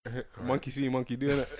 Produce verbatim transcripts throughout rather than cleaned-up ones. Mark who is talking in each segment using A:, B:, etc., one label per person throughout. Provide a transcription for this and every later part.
A: Monkey see, monkey doing it.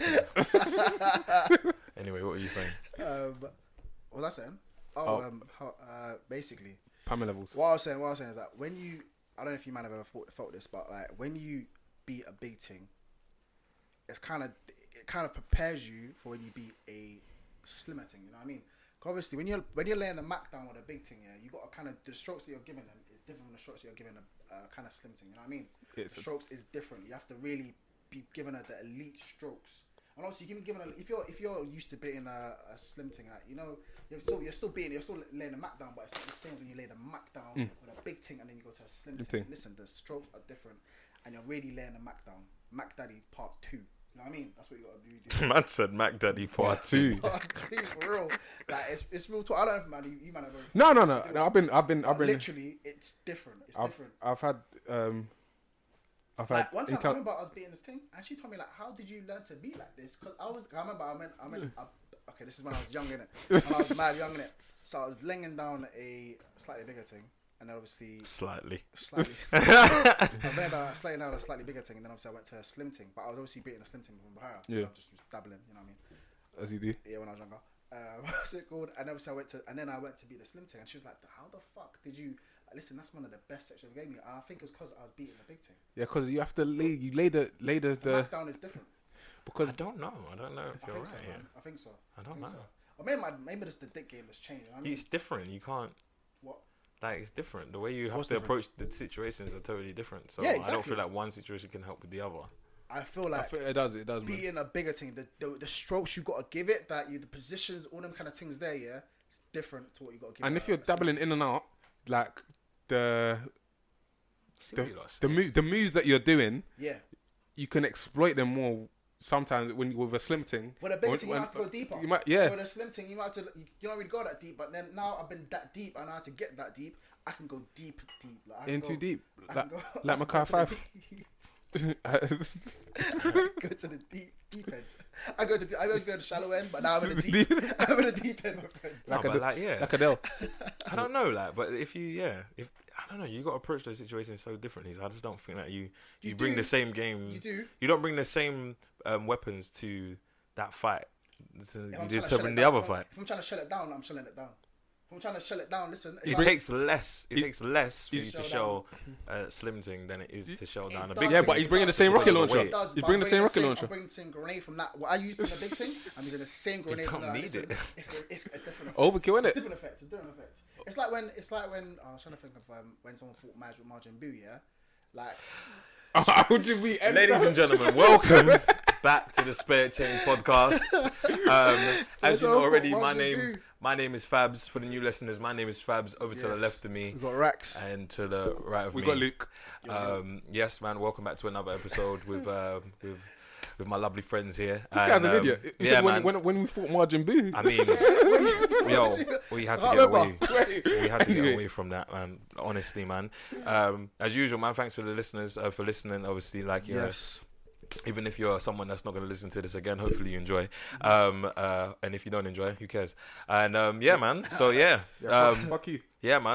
B: Anyway, what were you saying?
C: Um, what was I saying? Oh,
A: Oh.
C: um, how, uh, basically,
A: Pamela levels.
C: what I was saying, what I was saying is that when you, I don't know if you might have ever thought, felt this, but like when you beat a big thing, it's kind of, it kind of prepares you for when you beat a slimmer thing. You know what I mean? 'Cause obviously, when you're when you're laying the mac down with a big thing, yeah, you got to kind of the strokes that you're giving them is different from the strokes that you're giving a uh, kind of slim thing. You know what I mean?
A: It's
C: The
A: a-
C: strokes is different. You have to really be giving her the elite strokes. And also, you can give her if you're if you're used to beating a, a slim thing, like, you know, you're still you're still beating, you're still laying the mac down, but it's not the same when you lay the mac down
A: Mm.
C: with a big thing and then you go to a slim
A: Slim
C: thing.
A: thing.
C: Listen, the strokes are different, and you're really laying the mac down. Mac Daddy Part Two. You know what I mean? That's what you gotta do. do.
B: Man said Mac Daddy part two.
C: Part Two for real. Like it's it's real talk. I don't know if man you, you man have ever.
A: No, no, no, no. I've been, I've been, I've
C: But
A: been.
C: literally, it's different. It's
A: I've,
C: different.
A: I've had, um, I've had.
C: Like one time, I
A: encounter-
C: remember I was beating this thing, and she told me like, "How did you learn to be like this?" Because I was, I remember I meant, I meant, I, okay, this is when I was young in it. When I was mad young in it, so I was laying down a slightly bigger thing, and then obviously
B: Slightly.
C: slightly, I was laying down, slightly down a slightly bigger thing, and then obviously I went to a slim thing, but I was obviously beating a slim thing from Bahia.
A: Yeah.
C: So I just was dabbling, you know what I mean?
A: As you do.
C: Yeah, when I was younger. Uh, what's it called? And obviously I went to, and then I went to beat the slim thing, and she was like, "How the fuck did you?" Listen, that's one of the best sex you ever gave me, and I think it was because I was beating the big thing.
A: Yeah, because you have to lay, you lay the, lay the,
C: The
A: the
C: knockdown is different.
A: because
B: I don't know. I don't know if
C: I
B: you're
C: think
B: right
C: so,
B: here.
C: man. I think so.
B: I
C: I
B: don't
C: think
B: know.
C: so. Or maybe my, maybe just the dick game has changed. I mean,
B: It's different. You can't.
C: what?
B: Like, it's different. The way you have
C: What's
B: to
C: different?
B: approach the situations are totally different. So
C: Yeah,
B: I don't
C: exactly.
B: feel like one situation can help with the other.
C: I feel
A: I
C: like
A: feel it does, it does, man.
C: beating a bigger thing, the, the the strokes you gotta give it, that you the positions, all them kind of things there, yeah, it's different to what you gotta give.
A: And
C: it
A: if you're
C: a- a-
A: dabbling in and out, like the
B: See
A: the
B: what you lot
A: the,
B: say.
A: move, the moves that you're doing,
C: yeah,
A: you can exploit them more sometimes when you with a slim thing.
C: with a bigger
A: When-
C: thing, you
A: when-
C: might have to go deeper.
A: You might, yeah.
C: With a slim thing, you might have to. You, you don't really go that deep, but then now I've been that deep, and I had to get that deep. I can go deep, deep. Like, I can
A: In too
C: go-
A: deep,
C: I
A: like
C: can go-
A: like
C: I can
A: Mackay
C: go to the
A: Five.
C: deep- go to the deep, deep end. I go to the, I always go to the shallow end, but now I'm in the deep. I'm in the deep end, my friend.
B: No,
A: Like a
B: but
A: d-
B: like, yeah.
A: like Adele.
B: I don't know, like, but if you, yeah, if I don't know, you got to approach those situations so differently. So I just don't think that you you,
C: You
B: bring
C: do.
B: the same game.
C: You do.
B: You don't bring the same um, weapons to that fight to,
C: If
B: you
C: I'm
B: do
C: trying to
B: to
C: shut
B: win
C: it
B: the
C: down,
B: other
C: if I'm-
B: fight.
C: If I'm trying to shut it down, I'm shutting it down. If I'm trying to shut it down, listen. If
B: It
C: I-
B: takes less. It
A: He-
B: takes less for
A: he-
B: you to
C: Show
B: show a slim thing than it is to show
C: It
B: down a
C: does,
B: big.
A: Yeah,
B: thing.
A: but he's
C: it
A: bringing the
C: does,
A: same
C: it
A: rocket
C: does,
A: launcher.
C: it does,
A: He's
C: but
A: bringing
C: I'm
A: the same rocket
C: I'm
A: launcher.
C: bringing the same grenade from that. What I used from the big thing, I'm using the same grenade.
B: don't
C: from that.
B: need
C: Listen,
B: it.
C: It's a, it's a different effect.
A: Overkill,
C: It's
A: innit?
C: different effect. It's different effect. It's like when it's like when oh, I was trying to think of um, when someone fought Maj with Margin Boo, yeah. Like
A: How did we end
B: Ladies
A: that?
B: and gentlemen, welcome back to the Spare Chain podcast. Um, as you know
C: all
B: already,
C: for
B: my
C: Margin
B: name
C: Boo.
B: my name is Fabs. For the new listeners, my name is Fabs. Over to the
C: Yes.
B: left of me
C: we got Rax.
B: and to the right of
A: We
B: me.
A: got Luke.
B: Um, yes, man. Welcome back to another episode with um, with with my lovely friends here.
A: This guy's an
B: um,
A: idiot. He
B: yeah,
A: said when,
B: man.
A: when when we fought Margin Boo.
B: I mean, yo, we had to
C: I
B: get
C: remember.
B: away.
A: Wait.
B: We had to get
A: Anyway.
B: away from that, man. Honestly, man. Um, as usual, man. Thanks for the listeners uh, for listening. Obviously, like you know,
C: Yes.
B: even if you're someone that's not going to listen to this again, hopefully you enjoy. Um, uh, and if you don't enjoy, who cares? And um, yeah, man. So yeah,
A: Yeah,
B: um,
A: fuck, fuck you.
B: yeah, man.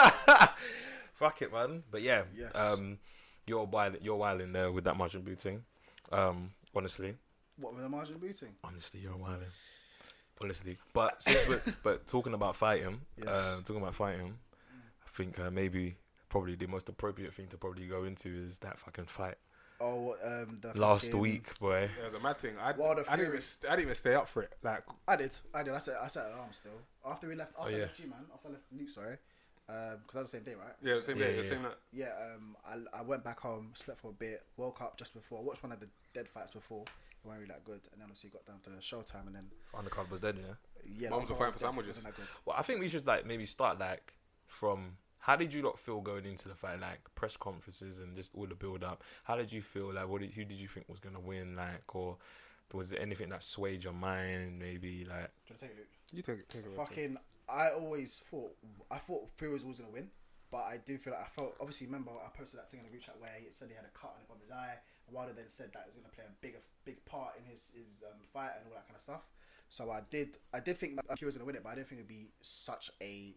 B: Fuck it, man. But yeah,
C: Yes.
B: um, you're wild. You're wild in there with that margin booting. Um, honestly,
C: What with the Margin Boo thing?
B: honestly, you're wilding. Honestly, but since we're but talking about fighting,
C: Yes.
B: uh, talking about fighting, I think uh, maybe probably the most appropriate thing to probably go into is that fucking fight
C: Oh, um, the
B: last
C: fucking-
B: week, boy.
A: Yeah, it was a mad thing. I,
C: Wild
A: I, didn't even,
C: Furious.
A: st- I didn't even stay up for it. Like,
C: I did, I did. I set, I set alarm still. After we left, after
B: yeah.
C: I left G man, after I left Luke, sorry, because that was the same day, right?
A: yeah, the same
B: Yeah,
A: day,
B: yeah,
A: the same night.
C: Yeah, um, I, I went back home, slept for a bit, woke up just before, watched one of the dead fights before. It wasn't really that good, and then obviously got down to showtime, and then
B: Undercard was dead, yeah.
C: yeah,
A: Mums
C: that
A: were
C: one
A: fighting
C: was
A: for
C: dead,
A: sandwiches.
C: wasn't that good.
B: Well, I think we should like maybe start like from how did you lot feel going into the fight, like press conferences and just all the build up. How did you feel? Like, what did who did you think was gonna win? Like, or was there anything that swayed your mind? Maybe like
C: Do you want to take it, Luke?
A: You take it. Take it.
C: Fucking, I always thought, I thought Fury was always gonna win, but I do feel like I felt. Obviously, remember I posted that thing in the group chat where he said he had a cut on the top of his eye. And Wilder then said that he was gonna play a bigger, big part in his his um, fight and all that kind of stuff. So I did, I did think that Fury was gonna win it, but I didn't think it'd be such a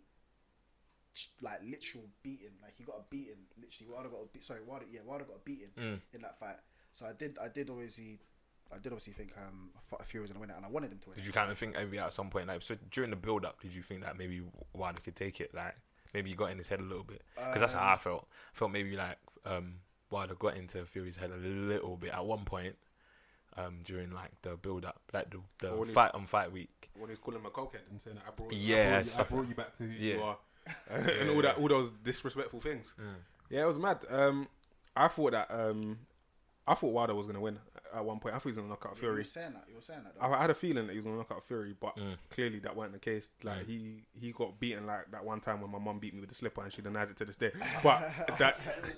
C: like literal beating. Like he got a beating, literally. Wilder got a beat. Sorry, Wilder. Yeah, Wilder got a beating
B: mm,
C: in that fight. So I did, I did obviously, I did obviously think um, Fury was gonna win it, and I wanted him to win.
B: Did
C: it.
B: you kind of think maybe at some point, like so during the build up, did you think that maybe Wilder could take it? Like maybe he got in his head a little bit, because that's how I felt. I felt maybe like um, Wilder got into Fury's head a little bit at one point. Um, during like the build up, like the, the
A: Or
B: fight on fight week,
A: When he's calling him a cokehead and saying, "I brought,
B: Yeah,
A: I brought, you, I
B: stuff
A: brought
B: like-
A: you back to who
B: Yeah.
A: you are," and all that, all those disrespectful things.
B: Mm.
A: Yeah, it was mad. Um, I thought that um, I thought Wilder was gonna win at one point. I thought he was gonna knock out
C: You
A: Fury.
C: were saying that. You were saying that. Though.
A: I, I had a feeling that he was gonna knock out Fury, but
B: Mm.
A: clearly that wasn't the case. Like
B: Mm.
A: he he got beaten like that one time when my mum beat me with the slipper, and she denies it to this day. But that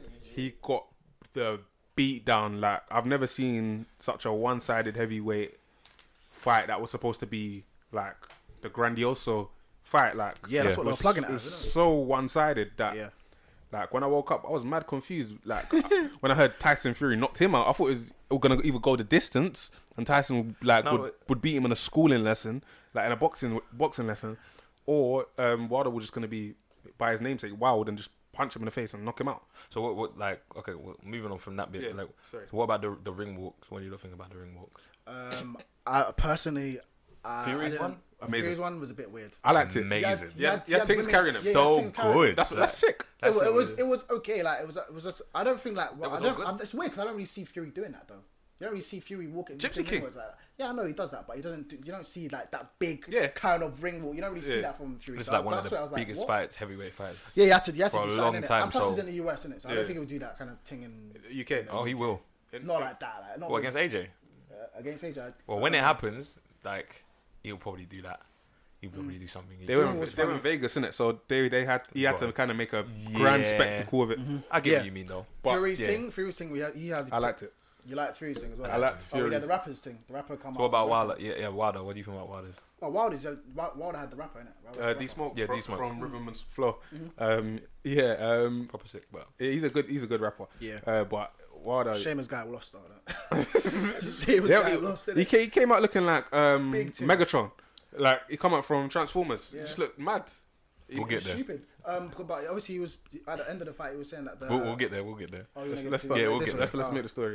A: he got the beat down. Like I've never seen such a one-sided heavyweight fight that was supposed to be like the grandioso fight. Like
C: Yeah, that's
B: Yeah.
C: what they were
A: was,
C: plugging it
A: it
C: as.
A: was
C: isn't it?
A: so one-sided that
C: Yeah.
A: like when I woke up, I was mad confused. Like when I heard Tyson Fury knocked him out, I thought it was, it was gonna either go the distance and Tyson like
B: No,
A: would,
B: it-
A: would beat him in a schooling lesson, like in a boxing boxing lesson, or um, Wilder was just gonna be by his namesake Wild and just punch him in the face and knock him out.
B: So what, what like okay, well, moving on from that bit,
A: Yeah,
B: like
A: sorry.
B: so what about the the ring walks? What do you think about the ring walks?
C: Um, I personally, uh,
B: Fury's
C: I didn't-
B: one?
A: Amazing.
C: Fury's one was a bit weird.
A: I liked it.
B: Amazing.
C: He
A: Yeah,
C: had- he
A: yeah,
C: had
A: things
C: women's-
A: carrying him.
C: yeah, he had
B: So
C: things carrying him.
B: good.
A: That's
B: Like,
A: that's sick.
C: It,
B: that's
C: wa- it was
B: amazing.
C: it was okay. Like it was it was just I don't think like well,
B: was
C: I
B: all
C: don't.
B: good?
C: I'm, it's weird because I don't really see Fury doing that though. You don't really see Fury walking.
A: Gypsy
C: walking
A: King.
C: ringwards like that. Yeah, I know he does that, but he doesn't. Do, you don't see like that big
A: Yeah.
C: kind of ring walk. You don't really see
A: Yeah.
C: that from Fury.
B: It's
C: So
B: like one of
C: that's
B: the
C: why I was like,
B: biggest
C: what?
B: fights, heavyweight fights.
C: Yeah, you had to you had to
B: for
C: do
B: a
C: something
B: long
C: innit?
B: time,
C: And plus,
B: so-
C: he's in the U S, innit? So I
A: Yeah.
C: don't think he'll do that kind of thing in
A: U K.
B: Oh, he will.
C: not like that. Like, not
B: Well,
C: with-
B: against A J.
C: uh, against A J. I-
B: Well,
C: I
B: when it
C: don't know.
B: happens, like he'll probably do that. He'll probably do something.
A: They
B: he-
A: were
C: Fury
A: in,
C: was
A: they were in
C: funny.
A: Vegas, innit? So they they had he had to
B: Right.
A: kind of make a grand
B: Yeah.
A: spectacle of it.
B: I get
C: Yeah.
B: what you mean though.
A: But,
C: Fury's
B: yeah.
C: thing, Fury's thing. We had, he had.
A: I liked it.
C: You liked Fury's thing as well.
A: I liked
C: Oh, yeah,
A: Fury's.
C: the rappers thing. The rapper come
B: So
C: out.
B: what about
C: the rapper.
B: Wilder? Yeah, yeah, Wilder. What do you think about Wilder's?
C: Oh, Wilder's uh, Wil- Wilder had the rapper in it.
A: Uh, D Smoke,
B: Yeah,
A: from,
B: D-Smoke.
A: from Riverman's Flow.
C: Mm-hmm.
A: Um, yeah, um,
B: Proper sick, but
A: he's a good he's a good rapper.
C: Yeah.
A: Uh, but Wilder,
C: Seamus guy lost though. Seamus
A: yeah,
C: guy
A: he,
C: lost
A: he,
C: it.
A: ca- he came out looking like um,
C: Big tits.
A: Megatron, like he come out from Transformers.
C: Yeah.
A: He just looked mad.
B: we'll get there.
C: Stupid. Um, but obviously he was at the end of the fight. He was saying that the.
B: We'll, we'll get there. We'll get there.
C: Oh, you're
A: Let's
C: gonna
A: let's
C: get
A: start.
C: to-
B: Yeah, we'll
C: this
B: get
C: one.
A: let's let's
C: Oh.
A: make the story.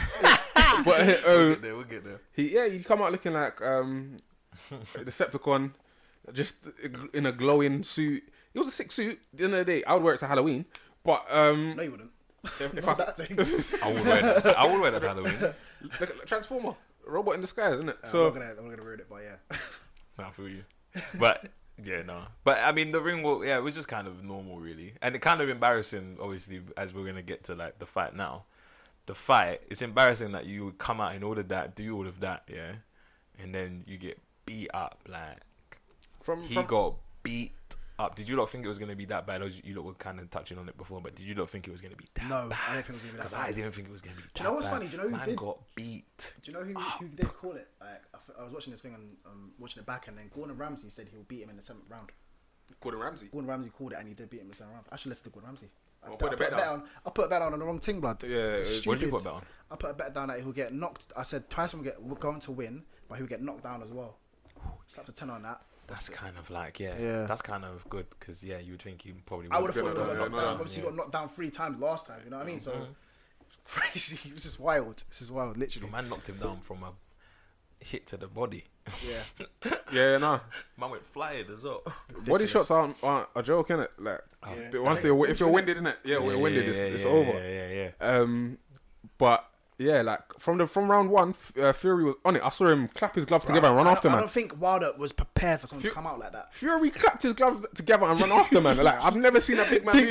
A: but uh,
B: We'll get there. We'll get there.
A: he yeah he come out looking like um, Decepticon, just in a glowing suit. It was a sick suit. At the end of the day, I would wear it to Halloween. But um,
C: No, you wouldn't.
A: if, if
C: Not
A: I,
C: that thing.
B: I would wear that. I would wear that to Halloween.
A: Look at Transformer, robot in disguise, isn't it?
C: Uh,
A: so
C: I'm not gonna, I'm not gonna ruin it, but yeah.
B: Nah, I feel you. But yeah, no. But I mean, the ring walk, yeah, it was just kind of normal, really, and it kind of embarrassing. Obviously, as we're gonna get to like the fight now, the fight. It's embarrassing that you would come out and all of that, do all of that, yeah, and then you get beat up. Like
A: from,
B: he
A: from
B: got beat up. Did you not think it was gonna be that bad? Or you lot were kind of touching on it before, but did you not think it was gonna be that
C: No,
B: bad?
C: I don't think it was gonna be that
B: Because
C: bad.
B: I didn't think it was gonna be.
C: Do you know what's
B: that
C: funny?
B: bad.
C: Do you know who
B: Man
C: did?
B: got beat.
C: Do you know who, who did call it? Like I, f- I was watching this thing and um, watching it back, and then Gordon Ramsay said he'll beat him in the seventh round.
A: Gordon Ramsay.
C: Gordon Ramsay called it, and he did beat him in the seventh round. I should listen to Gordon Ramsay. I,
A: Well,
C: I
A: put a bet down.
C: on. I put a bet down on the wrong thing, blood.
A: Yeah, it was-
B: What did you
C: Stupid.
B: put that on?
C: I put a bet down that he'll get knocked. I said Tyson will get will going to win, but he'll get knocked down as well. Slapped a ten on that.
B: That's kind of like yeah,
C: Yeah.
B: that's kind of good because yeah, you would think he probably.
C: I would have
B: would
C: thought he would
A: no,
C: have got
A: no,
C: knocked
A: no,
C: down.
A: no,
C: Obviously,
B: yeah.
C: he got knocked down three times last time. You know what I mean? So
B: Mhm.
C: it's crazy. It was just wild. This is wild, literally.
B: The man knocked him down from a hit to the body.
C: Yeah.
A: yeah, no.
B: Man went flying as well.
A: Body shots aren't, aren't a joke, innit? Like,
C: Yeah.
A: the- once they if you're winded, innit? Yeah, when you're winded, it's,
B: yeah,
A: it's
B: yeah,
A: over.
B: Yeah, yeah, yeah.
A: Um, but yeah, like from the from round one, F- uh, Fury was on it. I saw him clap his gloves together and run
C: I
A: after
C: don't, I
A: man.
C: don't think Wilder was prepared for someone
A: Fu-
C: to come out like that.
A: Fury clapped his gloves together and run after man. Like I've never seen a big man do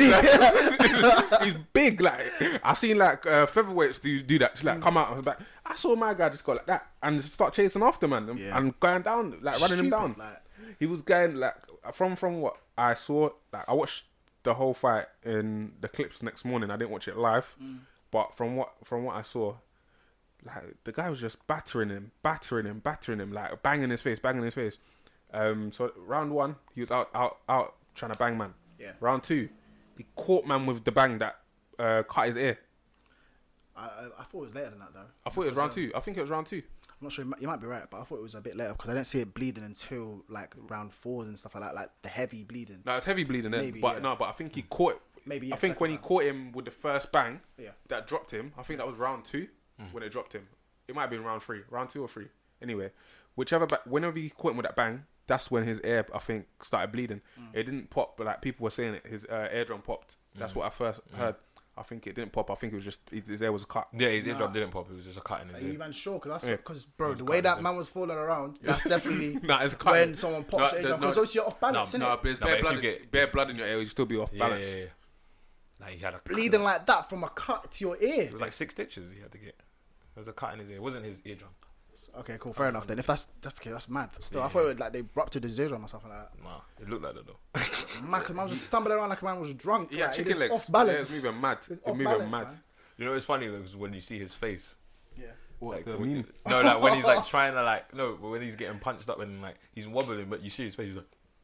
A: that. He's big. Like I've seen like uh, featherweights do do that. Just like come out and back. I saw my guy just go like that and just start chasing after man and,
C: Yeah.
A: and going down, like running him
C: Stupid,
A: down.
C: Like,
A: He was going like from from what I saw. Like I watched the whole fight in the clips next morning. I didn't watch it live, but from what from what I saw, like the guy was just battering him, battering him, battering him, like banging his face, banging his face. Um, so round one, he was out, out, out trying to bang man.
C: yeah.
A: Round two, he caught man with the bang that uh, cut his ear.
C: I, I, I thought it was later than that though.
A: I thought it was round
C: Because,
A: two. I think it was round two.
C: uh, I'm not sure. You might, you might be right, but I thought it was a bit later because I didn't see it bleeding until like round fours and stuff like that, like the heavy bleeding.
A: No, it's heavy bleeding then.
C: Maybe,
A: but
C: yeah.
A: no, but I think he caught.
C: Maybe,
A: I
C: yeah,
A: think when he
C: second
A: caught him with the first bang,
C: Yeah.
A: that dropped him. I think that was round two.
B: Mm.
A: when it dropped him. It might have been round three, round two or three. Anyway, whichever, ba- whenever he caught him with that bang, that's when his ear, I think, started bleeding.
C: Mm.
A: It didn't pop, but like people were saying it, his uh, eardrum popped. That's
B: Mm.
A: what I first
B: Mm.
A: heard. I think it didn't pop. I think it was just his, his ear was cut.
B: Yeah, his
C: Nah.
B: eardrum didn't pop. It was just a cut in his
C: Are you
B: ear.
C: man sure? Because
A: Yeah.
C: because bro,
B: It was
C: the
B: cut
C: way
B: in
C: that
B: his ear.
C: man was falling around, that's definitely
A: nah, it's a cut.
C: when someone
A: No,
C: pops it.
A: there's
C: Because
A: no-
C: obviously you're off balance,
B: No,
C: innit?
A: No, but there's
B: No,
A: bare
B: but if
A: blood.
B: you get-
A: bare blood in your ear, you'll still be off
B: Yeah,
A: balance.
B: yeah, yeah. Like he had a
C: Bleeding like that from a cut to your ear.
B: It was like six stitches he had to get. There was a cut in his ear. It wasn't his eardrum.
C: Okay, cool, fair enough then. If that's that's the case, that's mad. Still, I
B: Yeah.
C: thought it would, like they ruptured his eardrum or something like that.
B: Nah, it looked like that though.
C: Man, cause man was just stumbling around like a man was drunk.
A: Yeah,
C: like,
A: chicken
C: he was
A: legs.
C: off balance.
A: Yeah, it's moving mad.
C: He was
A: It's
C: off
A: moving
C: balance,
A: mad.
C: man.
B: You know what's funny though is when you see his face.
C: Yeah.
A: What
B: Like,
A: the
B: when-
A: meme?
B: No, like when he's like trying to like no, but when he's getting punched up and like he's wobbling, but you see his face, he's like.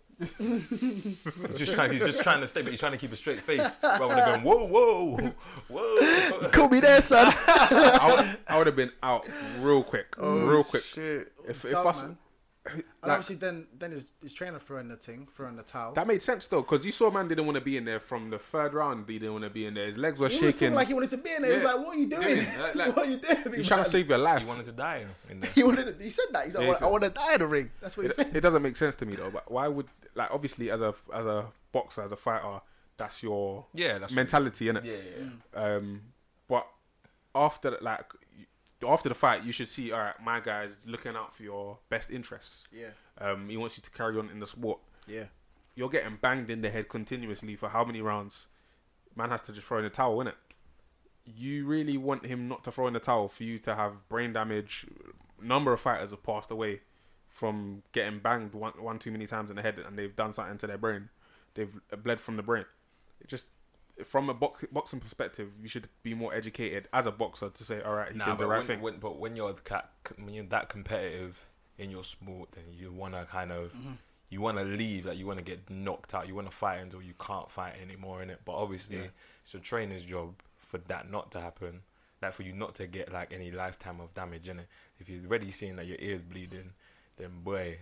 B: he's just trying. He's just trying to stay, but he's trying to keep a straight face rather than going whoa, whoa, whoa.
C: Call me there, son.
A: I would, I would have been out real quick, real quick.
B: Shit.
A: If if
C: Dumb,
A: us,
C: man. And
A: like,
C: obviously, then then his, his trainer throwing the thing, throwing the towel.
A: that made sense though, because you saw man didn't want to be in there from the third round. He didn't want to be in there. His legs were
C: he was
A: shaking.
C: talking like he wanted to be in there. He was
A: Yeah.
C: like, "What are you doing?
A: Yeah, like- like-
C: what are you doing?"
A: You're trying to save your life.
B: He wanted to die in there.
C: He wanted. To, he said that. He's like,
A: Yeah, he
C: "I
A: said-
C: want to die in the ring." That's what he
A: It,
C: said.
A: it doesn't make sense to me though. But why would like obviously as a as a boxer, as a fighter, that's your
B: Yeah, that's
A: mentality, innit?
B: Yeah, yeah.
A: Um, but after the- like after the fight, you should see, all right, my guy's looking out for your best interests.
C: Yeah,
A: Um, he wants you to carry on in the sport.
C: yeah.
A: You're getting banged in the head continuously for how many rounds? Man has to just throw in the towel, innit? You really want him not to throw in the towel for you to have brain damage. Number of fighters have passed away from getting banged one, one too many times in the head, and they've done something to their brain. They've bled from the brain. It just from a box, boxing perspective, you should be more educated as a boxer to say, all right, he
B: Nah,
A: did the
B: but
A: right
B: when,
A: thing.
B: when, but when you're the cat, when you're that competitive in your sport, then you want to kind of,
C: Mm-hmm.
B: you want to leave, like you want to get knocked out, you want to fight until you can't fight anymore in it. But obviously,
C: Yeah.
B: it's a trainer's job for that not to happen, like for you not to get like any lifetime of damage in it. If you're already seeing that your ear's bleeding, then boy,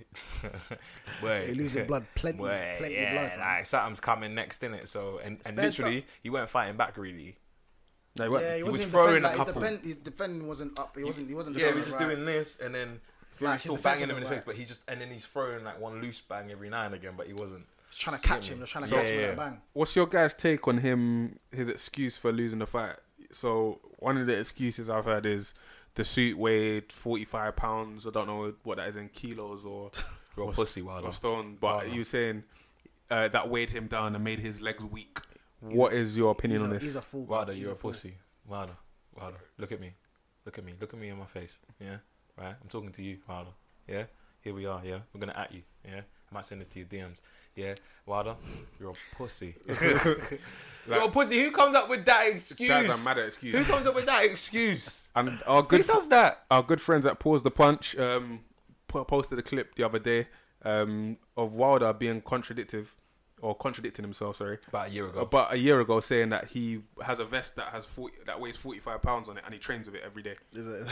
B: boy,
C: You're losing blood, plenty,
B: boy,
C: plenty
B: yeah,
C: of blood. man.
B: like something's coming next in it. So and, and
C: bad
B: literally, he weren't fighting back really.
A: No, he wasn't.
C: Yeah, he,
B: he
C: wasn't
B: was
C: even
B: throwing
C: defending,
B: a
C: like,
B: couple.
C: His, defend, his defending wasn't up. He wasn't. He wasn't.
B: Yeah, he
C: defending
B: was just
C: right.
B: doing this, and then
C: Like,
B: Fury's
C: his
B: still
C: defense
B: banging him in
C: wasn't
B: his face,
C: right.
B: but he just and then he's throwing like one loose bang every now and again, but he wasn't.
C: Just trying to catch him. Just trying to
B: Yeah,
C: catch him
B: yeah.
C: with a bang.
A: What's your guys' take on him? His excuse for losing the fight. So one of the excuses I've heard is the suit weighed forty-five pounds. I don't know what that is in kilos or
B: You're a
A: or,
B: pussy, Wilder.
A: or stone, but
B: Wilder.
A: you were saying uh, that weighed him down and made his legs weak. What is your opinion
C: He's
A: on
C: a,
A: this?
C: He's a fool.
B: Wilder,
C: He's
B: you're a
C: fool.
B: pussy. Wilder, Wilder, look at me, look at me, look at me in my face. Yeah, right. I'm talking to you, Wilder. Yeah, here we are. Yeah, we're gonna at you. Yeah, I might send this to your D Ms. Yeah, Wilder, you're a pussy. You're a pussy. Who comes up with that excuse?
A: That's a mad excuse.
B: Who comes up with that excuse?
A: And our
B: Who
A: good
B: does that?
A: our good friends at Pause the Punch um, po- posted a clip the other day um, of Wilder being contradictive or contradicting himself. Sorry,
B: About a year ago.
A: about a year ago, saying that he has a vest that has forty, that weighs forty-five pounds on it, and he trains with it every day.
C: Is it?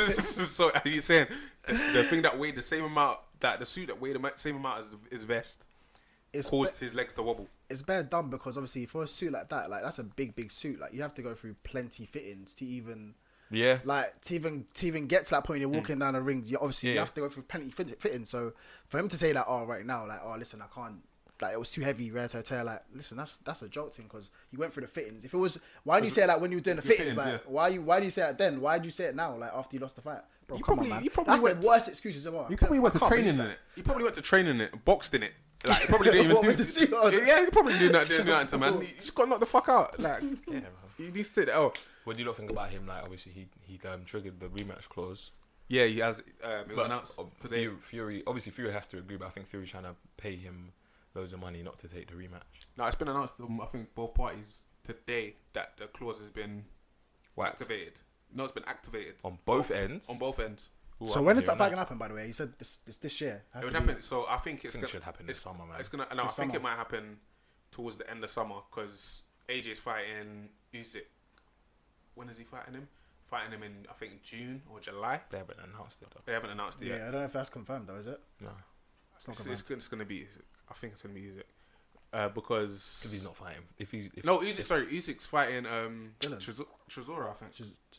A: So he's saying the, the thing that weighed the same amount, that the suit that weighed the ma- same amount as his vest,
C: It's
A: caused
C: ba-
A: his legs to wobble.
C: it's bare dumb because obviously for a suit like that, like that's a big, big suit. Like you have to go through plenty fittings to even
B: yeah.
C: like to even to even get to that point. You're walking down the ring. You obviously
B: Yeah,
C: you
B: yeah.
C: have to go through plenty fit- fittings. So for him to say that, oh, right now, like, oh, listen, I can't. Like it was too heavy, rare to tear. Like, listen, that's that's a joke thing because you went through the fittings. If it was, why do you say that when you were doing the
A: Your
C: fittings?
A: fittings,
C: Like,
A: yeah.
C: why you why do you say that then? Why do you say it now? Like after you lost the fight, bro,
A: You
C: come
A: probably-
C: on, man.
A: you probably
C: That's
A: went
C: the worst excuses ever.
A: He probably went
C: I
A: to
C: can't
A: training
C: believe
A: in
C: that.
A: it. He probably went to training in it, boxed in it. Like he probably didn't even
C: What,
A: do.
C: with the suit on?
A: Yeah, he probably did not do nothing to man. You just got knocked the fuck out. Like
B: Yeah, man.
A: you need to say that. Oh,
B: What do you not think about him? Like, obviously, he he um, triggered the rematch clause.
A: yeah, he has. Um, it was
B: But
A: announced
B: of
A: today.
B: Fury, Fury, obviously, Fury has to agree, but I think Fury's trying to pay him loads of money not to take the rematch.
A: No, it's been announced. Um, I think both parties today that the clause has been
B: Whacked.
A: activated. No, it's been activated
B: On both ends.
A: on both ends.
B: Ooh,
C: So
B: I'm
C: when is
B: hearing
C: that fight gonna happen? By the way, you said this this this year. Has
A: It would
C: to be-
A: happen. So I think
B: I
A: it's
B: think it
A: gonna,
B: should happen this
A: it's,
B: summer, man.
A: It's gonna. No, I
C: This
A: think
C: summer.
A: it might happen towards the end of summer because A J's fighting Usyk. When is he fighting him? Fighting him in I think June or July.
B: They haven't announced it though.
A: They haven't announced it
C: Yeah,
A: yet.
C: I don't know if that's confirmed though. Is it?
B: No,
C: It's not
A: It's,
C: confirmed.
A: it's, gonna- it's gonna be. I think it's gonna be Usyk. Uh, because
B: because he's not fighting. If he's if,
A: no Usyk. Sorry, Usyk's fighting um
C: Dylan.
A: Chiz- Chisora. I think.
C: Chiz- Chisora.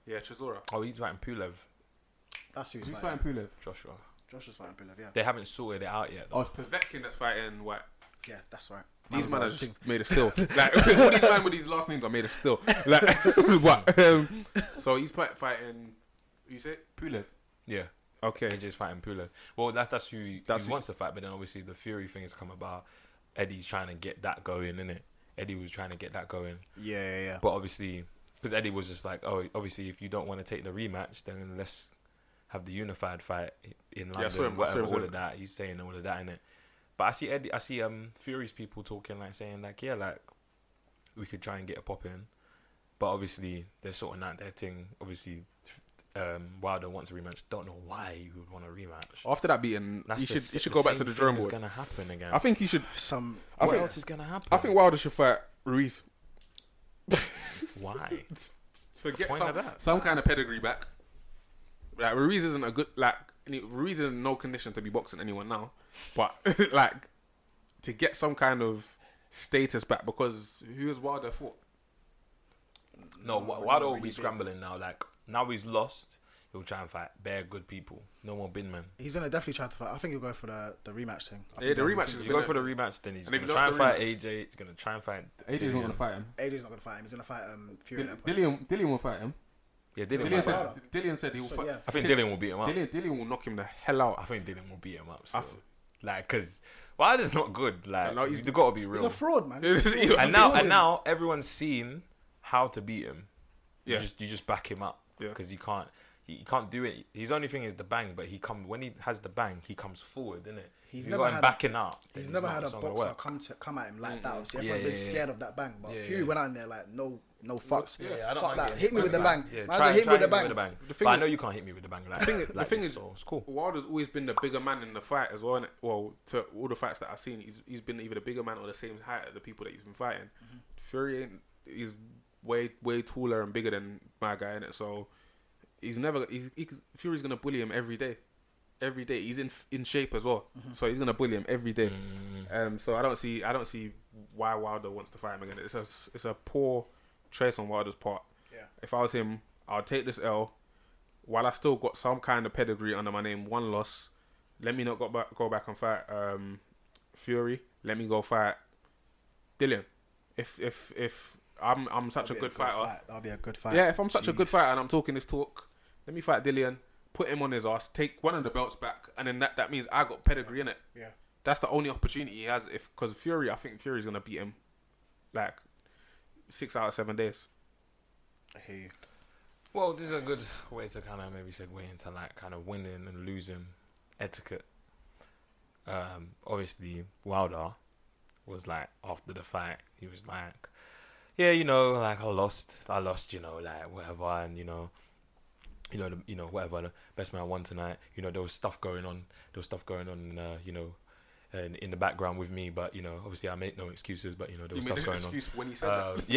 A: Yeah, Chisora.
B: Oh, he's fighting Pulev,
C: That's who's
A: Who's
C: fighting.
A: fighting Pulev?
B: Joshua.
C: Josh was fighting Pulev, yeah.
B: They haven't sorted it out yet.
A: Oh, it's Povetkin that's fighting White.
C: Yeah, that's right.
A: These
C: Man,
A: men
C: I
A: are
C: think-
A: just made a still. Like all these men with these last names are made a still. Like what? Um, so he's fight, fighting. You say Pulev?
B: Yeah.
A: Okay.
B: A J's fighting Pulev. Well, that's that's who he
A: That's
B: he
A: who-
B: wants to fight, but then obviously the Fury thing has come about. Eddie's trying to get that going, innit? Eddie was trying to get that going,
C: Yeah, yeah, yeah.
B: but obviously, because Eddie was just like, oh, obviously, if you don't want to take the rematch, then let's have the unified fight in London,
A: Yeah, I saw him- I
B: whatever,
A: saw him, I saw
B: all
A: him.
B: of that. He's saying all of that, innit? But I see Eddie, I see um Fury's people talking like saying like, yeah, like we could try and get a pop in, but obviously they're sorting out their thing. Obviously, um, Wilder wants a rematch. Don't know why he would want a rematch.
A: After that beating,
B: That's
A: he
B: the
A: should
B: s-
A: he should
B: the
A: go back
B: same
A: to the
B: thing
A: drawing
B: is
A: board.
B: gonna happen again.
A: I think he should.
C: Some.
A: I
B: what
A: think-
B: else is gonna happen?
A: I think Wilder should fight Ruiz
B: Why?
A: to get
B: point
A: some,
B: of that?
A: some kind of pedigree back. Like Ruiz isn't a good like any- Ruiz is in no condition to be boxing anyone now, but like to get some kind of status back because who has Wilder fought?
B: No,
C: No,
B: Wa-
C: no,
B: Wilder will
C: really
B: be
C: big.
B: scrambling now. Like now he's lost, he'll try and fight bare good people. No more bin man.
C: He's gonna definitely try to fight. I think he'll go for the, the rematch thing. I
A: Yeah,
C: think
A: the
C: that-
A: rematch
C: think
A: is
B: You
A: been
B: go
A: a-
B: for the rematch, then he's
A: And if
B: gonna
A: he
B: try
A: lost
B: and
A: the
B: fight
A: rematch-
B: A J. He's gonna try and fight.
A: A J's not gonna
B: Dillian.
A: fight him.
C: A J's not gonna fight him. He's gonna fight um Fury. at that point.
A: Dillian, Dillian will fight him.
B: Yeah,
A: Dillian,
B: Dillian.
C: fight
A: said,
C: Wilder.
A: Dillian said he will
C: So,
A: fight.
C: yeah.
B: I think Dillian will beat him up.
A: Dillian, Dillian will knock him the hell out.
B: I think Dillian will beat him up.
A: I
B: Still.
A: f-
B: Like, cause Wilder's not good. Like,
A: No, he's-
B: you got to be
C: He's
B: real.
C: a fraud, man.
A: He's
C: He's a
A: a-
C: fraud.
B: And now,
C: He's
B: and now, everyone's seen how to beat him. You
A: Yeah.
B: just you just back him up
A: Yeah.
B: because he can't he, he can't do it. His only thing is the bang, but he come when he has the bang, he comes forward, innit?
C: He's
B: you
C: never
B: got him
C: had a-
B: backing up. then
C: He's
B: it's
C: never
B: not-
C: had a
B: it's not gonna
C: boxer
B: work.
C: come to come at him like that. Obviously,
B: Yeah,
C: everyone's
B: yeah,
C: been
B: yeah.
C: scared of that bang. But
B: Yeah,
C: Fury
B: yeah.
C: went out in there like no, no fucks.
A: Yeah,
B: Yeah, I don't
C: Fuck
B: mind
C: that.
B: getting
C: Hit me with the
A: like-
C: bang.
B: Yeah,
C: Man
B: try,
C: said, hit me
B: try
C: with the
B: hit me
C: bang.
B: with the bang.
A: The
B: But
A: thing
B: I
A: is-
B: know you can't hit me with the bang. Like,
A: The thing,
B: like
A: the thing
B: this,
A: is,
B: so it's cool.
A: Wilder's always been the bigger man in the fight as well. innit? Well, to all the fights that I've seen, he's he's been either the bigger man or the same height as the people that he's been fighting.
C: Mm-hmm.
A: Fury ain't, he's way way taller and bigger than my guy in it, so he's never he's he, Fury's gonna bully him every day, every day. He's in in shape as well,
C: Mm-hmm.
A: so he's gonna bully him every day.
B: Mm.
A: Um, so I don't see I don't see why Wilder wants to fight him again. It's a it's a poor choice on Wilder's part.
C: Yeah.
A: If I was him, I'll take this L. While I still got some kind of pedigree under my name, one loss. Let me not go back go back and fight um, Fury. Let me go fight Dillian. If if if I'm I'm such
C: That'll
A: a
C: be
A: good fighter.
C: fight. That'll be a good fight.
A: Yeah, if I'm such a good
C: Jeez.
A: fighter and I'm talking this talk, let me fight Dillian. Put him on his ass. Take one of the belts back, and then that, that means I got pedigree in it.
C: Yeah.
A: That's the only opportunity he has. If because Fury, I think Fury's gonna beat him, like six out of seven days.
C: I hear you.
B: Well, this is a good way to kind of maybe segue into like kind of winning and losing etiquette. Um, obviously Wilder was like after the fight, he was like, yeah, you know, like I lost, I lost, you know, like whatever, and you know, you know, the, you know, whatever, the best man won tonight. You know, there was stuff going on, there was stuff going on, uh, you know, in, in the background with me, but you know, obviously I make no excuses, but you know, there
A: You
B: was
A: made
B: stuff
A: an
B: going on.
A: excuse when he said
B: Uh,
A: that.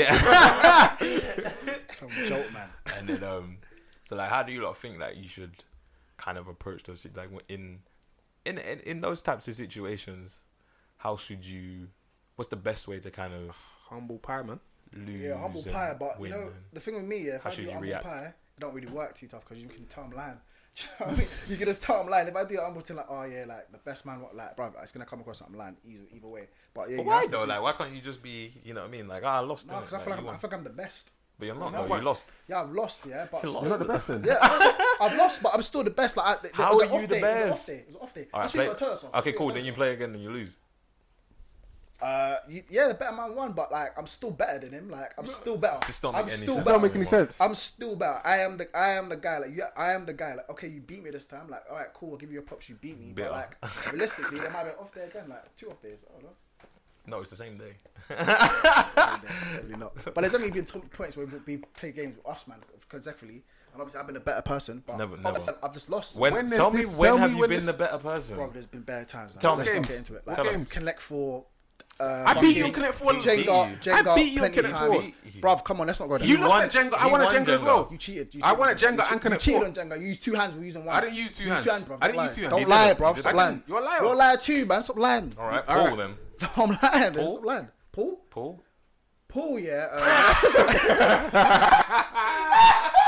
B: yeah.
C: Some joke, man.
B: And then, um, so like, how do you lot think like you should kind of approach those sit- like in, in in in those types of situations? How should you? What's the best way to kind of
A: Humble pie, man.
B: lose?
C: Yeah, humble
B: and
C: pie, but you
B: win
C: know
B: and-
C: the thing with me, yeah, if
B: How
C: I
B: should
C: do
B: you
C: humble
B: react?
C: pie, it don't really work too tough because you can tell I'm lying. Do you know what I mean? You can just tell I'm lying. If I do humble thing, like, oh yeah, like the best man, what, like, bro, it's gonna come across that I'm lying either, either way. But yeah,
B: But
C: you
B: why
C: have to
B: though?
C: be-
B: Like, why can't you just be? You know what I mean? Like, ah, I lost.
C: No,
B: innit?
C: because I
B: Like,
C: feel like
B: you
C: I'm, I
B: won.
C: think I'm the best.
B: But you're not.
A: No,
B: though.
A: but-
B: You lost.
C: Yeah, I've lost, yeah, but
B: You
C: still-
B: lost.
A: You're not the best then.
C: yeah, I'm still- I've lost, but I'm still the best. Like, I, the,
B: How
C: it was
B: are
C: an
B: you
C: off
B: the
C: day. It was an
B: best?
C: off day. It was an off day.
B: All right,
C: That's what you
B: play-
C: gotta tell yourself.
B: Okay,
C: That's what
B: cool.
C: you
B: Then you
C: gotta
B: play again and you lose.
C: Uh, you, yeah, the better man won, but like I'm still better than him. Like I'm still better.
B: This don't
C: I'm
B: make any
C: still
B: sense.
C: better.
A: Doesn't make any sense.
C: I'm still better. I am the I am the guy. Like you, I am the guy. Like okay, you beat me this time. Like all right, cool. I'll give you your props. You beat me.
B: Bitter.
C: But like realistically, there might be an off day again. Like two off days. I don't know.
B: No, it's the same day.
C: Probably not. But there's definitely been t- points where we play games with us, man, consecutively. And obviously, I've been a better person. But
B: Never- never.
C: obviously, I've just lost.
B: When,
A: When
B: tell
A: is
B: me
A: this-
B: when
A: tell
B: have
A: me
B: you
A: when
B: been
A: this-
B: the better person?
C: Bro, there's been better times. Man.
B: Tell me.
C: Let's not
A: Games.
C: get into it.
A: What
C: Like
A: games?
C: Connect Four. Uh,
A: I beat you
C: fucking
A: on Connect Four.
B: Jenga.
C: Jenga, Jenga,
A: I beat you on
C: plenty
A: Connect
C: times.
B: Four.
C: Bruv, come on, let's not go there.
A: You
B: He
A: lost
B: won-
A: at Jenga. I
B: he
A: won at
B: won
A: Jenga as
B: Jenga.
A: well.
C: You cheated. You
A: I
C: cheated
A: won
C: on
A: at Jenga
C: You
A: and Connect
C: cheated
A: Four.
C: on Jenga. You used two hands. We're using one.
A: I didn't use two
C: You
A: hands.
C: used bruv.
A: I didn't
C: Stop
A: use two
C: lying.
A: hands.
C: Don't lie,
B: didn't.
C: bro.
B: You
C: Stop
B: didn't.
C: lying.
A: You're a liar.
C: You're a liar too, man. Stop lying.
B: All right,
A: All
B: Paul
A: right.
B: then.
C: I'm lying. Man.
B: Paul?
C: Stop lying. Paul?
B: Paul.
C: Paul, yeah. Uh,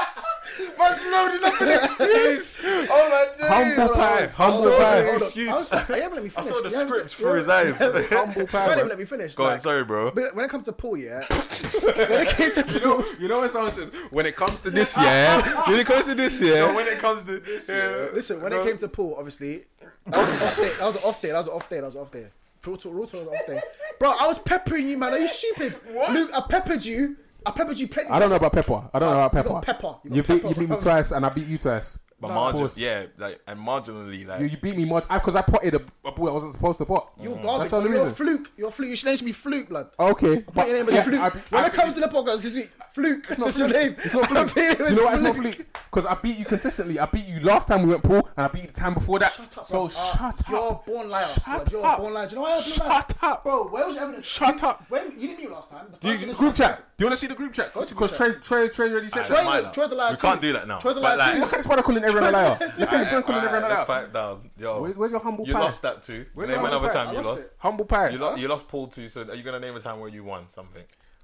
C: Man's loading up an excuse. Oh my days.
A: Humble pie. Humble
C: Hold on,
A: pie.
C: hold on.
B: Excuse.
C: I was- I haven't let me
B: I
C: finish.
B: saw the
C: You haven't
B: script
C: let-
B: through his eyes.
A: Humble
C: You
A: pie.
C: haven't
A: bro.
C: let me finish.
B: Go on,
C: like,
B: sorry, bro.
C: But when it comes to Paul, yeah. when it came to
A: You know, you know when someone says, when it comes to this year, when it comes to this year,
B: So when it comes to this, yeah.
C: Listen, when it came to Paul, obviously, that was an off day. That was an off day. That was an off day. That was an off day. Real talk, real talk, was an off day. Bro, I was peppering you, man. Are you stupid?
B: What?
C: Luke, I peppered you. I peppered you plenty.
A: I don't know about pepper. I don't know about
C: You
A: pepper.
C: got pepper. You got
A: You beat,
C: pepper,
A: you beat me
C: bro.
A: twice, and I beat you twice.
B: But
C: No,
B: margin,
A: pause.
B: yeah, like and marginally, like
A: You, you beat me much because I potted a, a ball I wasn't supposed to pot.
C: You're
A: That's
C: garbage.
A: the only
C: You're a
A: reason.
C: fluke. You're a fluke. You should name should be Fluke, blood.
A: Okay,
C: But your name is
A: yeah,
C: Fluke.
A: I beat-
C: when
A: I
C: it comes
A: beat-
C: to the podcast this week, Fluke.
A: It's not
C: That's your
A: fluke.
C: name.
A: It's not fluke.
C: I'm feeling
A: Do you know why it's not
C: Fluke.
A: fluke? Because I beat you consistently. I beat you last time we went pool, and I beat you the time before that.
C: Shut up,
A: so
C: bro. Uh,
A: shut
C: You're
A: up.
C: a born liar.
A: Shut
C: blood. You're
A: up.
C: a born liar. Do you know why you're a born
A: Shut
C: liar?
A: up.
C: Bro, where was your evidence?
A: Shut
C: you,
A: up.
C: When you didn't meet me last time. The
A: Do you,
C: first
A: the
C: evidence
A: group
C: was-
A: chat. Do you want to see the group chat?
C: Go to the
A: Because
C: group
A: Trey, Trey, Trey already said
B: Alright,
A: so.
C: Troy's
B: mine
C: a-
B: now.
C: Troy's a liar
B: We
C: too.
B: can't do that now.
C: Troy's a
B: But,
C: liar
B: like,
C: too.
A: Look at this brother calling everyone a liar. Look at this man calling
B: Alright,
A: everyone a
B: let's
A: liar.
B: pipe down. Yo,
A: Where's, where's your humble
B: you
A: pie?
B: lost that too.
A: Where's
B: Name
A: your
B: another
A: humble pie?
B: time
C: I
B: you
C: lost
B: lost.
C: it.
A: Humble pie.
B: You lost. You lost Paul too. So are you gonna name a time where you won something?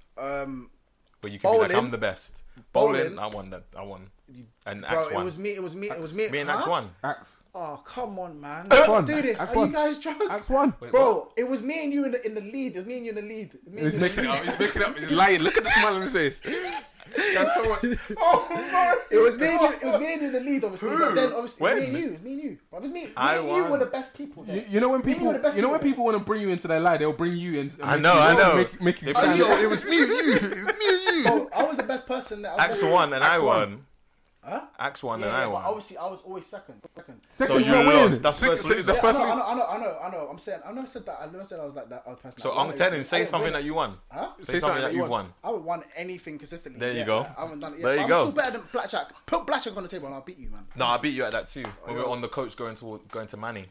C: Um,
B: Where you can be like,
C: Bowling.
B: I'm the best.
C: Bowling.
B: Bowling. I won that. I won. And
C: bro,
B: Axe
C: it
B: won.
C: was me. It was me. It was me.
B: Me and
C: Huh?
B: Axe won.
A: Axe.
C: Oh come on, man!
A: Axe
C: Don't
A: one.
C: do this.
A: Axe
C: Are
A: one.
C: you guys drunk?
A: Axe one.
B: Wait,
C: Bro, it was me and you in the in the lead. It was me and you in the lead. It was me and
A: He's
C: you in the
A: making it
C: lead.
A: up. He's making it up. He's lying. Look at the smile on his face. That's so much. Oh my.
C: It was me and you. It was me and you in the lead, obviously. But then, obviously,
B: When?
C: me and you. It was me and you. But it was me. Me
B: I
C: and you
B: won.
C: were the best people there.
A: You, you know when
C: Me and you
A: people,
C: were the best
A: you know when
C: people.
A: people want to bring you into their lie, they'll bring you in. and
B: I
A: make
B: know,
A: you-
B: I know.
A: Make, make you.
B: If
A: cry.
B: you- it was me and you. It was me and you.
C: Bro, I was the best person there. I was
B: Axe
C: the best-
B: won and I
A: Axe won.
B: won.
C: Huh?
B: Axe won
C: Yeah,
B: and I
C: yeah, but
B: won.
C: obviously, I was always second. Second.
A: Second,
B: So
A: you're
B: you
A: not
B: lost.
A: winning.
B: That's
A: Six-
B: first
A: six-
B: loser.
A: that's
C: Yeah,
A: first
C: I know,
A: league.
C: I know, I know, I know. I'm saying, I never said that. I never said I was like that. I was person.
B: So
C: I
B: I'm
C: went-
B: telling,
C: I
B: say
C: went
B: something
C: winning.
B: that you won.
C: Huh?
B: Say something that you won.
C: I haven't won anything consistently.
B: There you
C: yet.
B: go.
C: Like, I haven't done it yet.
B: There
C: But
B: you
C: I'm
B: go.
C: still better than Blackjack. Put Blackjack on the table and I'll beat you, man.
B: No, I beat you at that too. When we were
C: yeah.
B: on the coach going to going to Manny.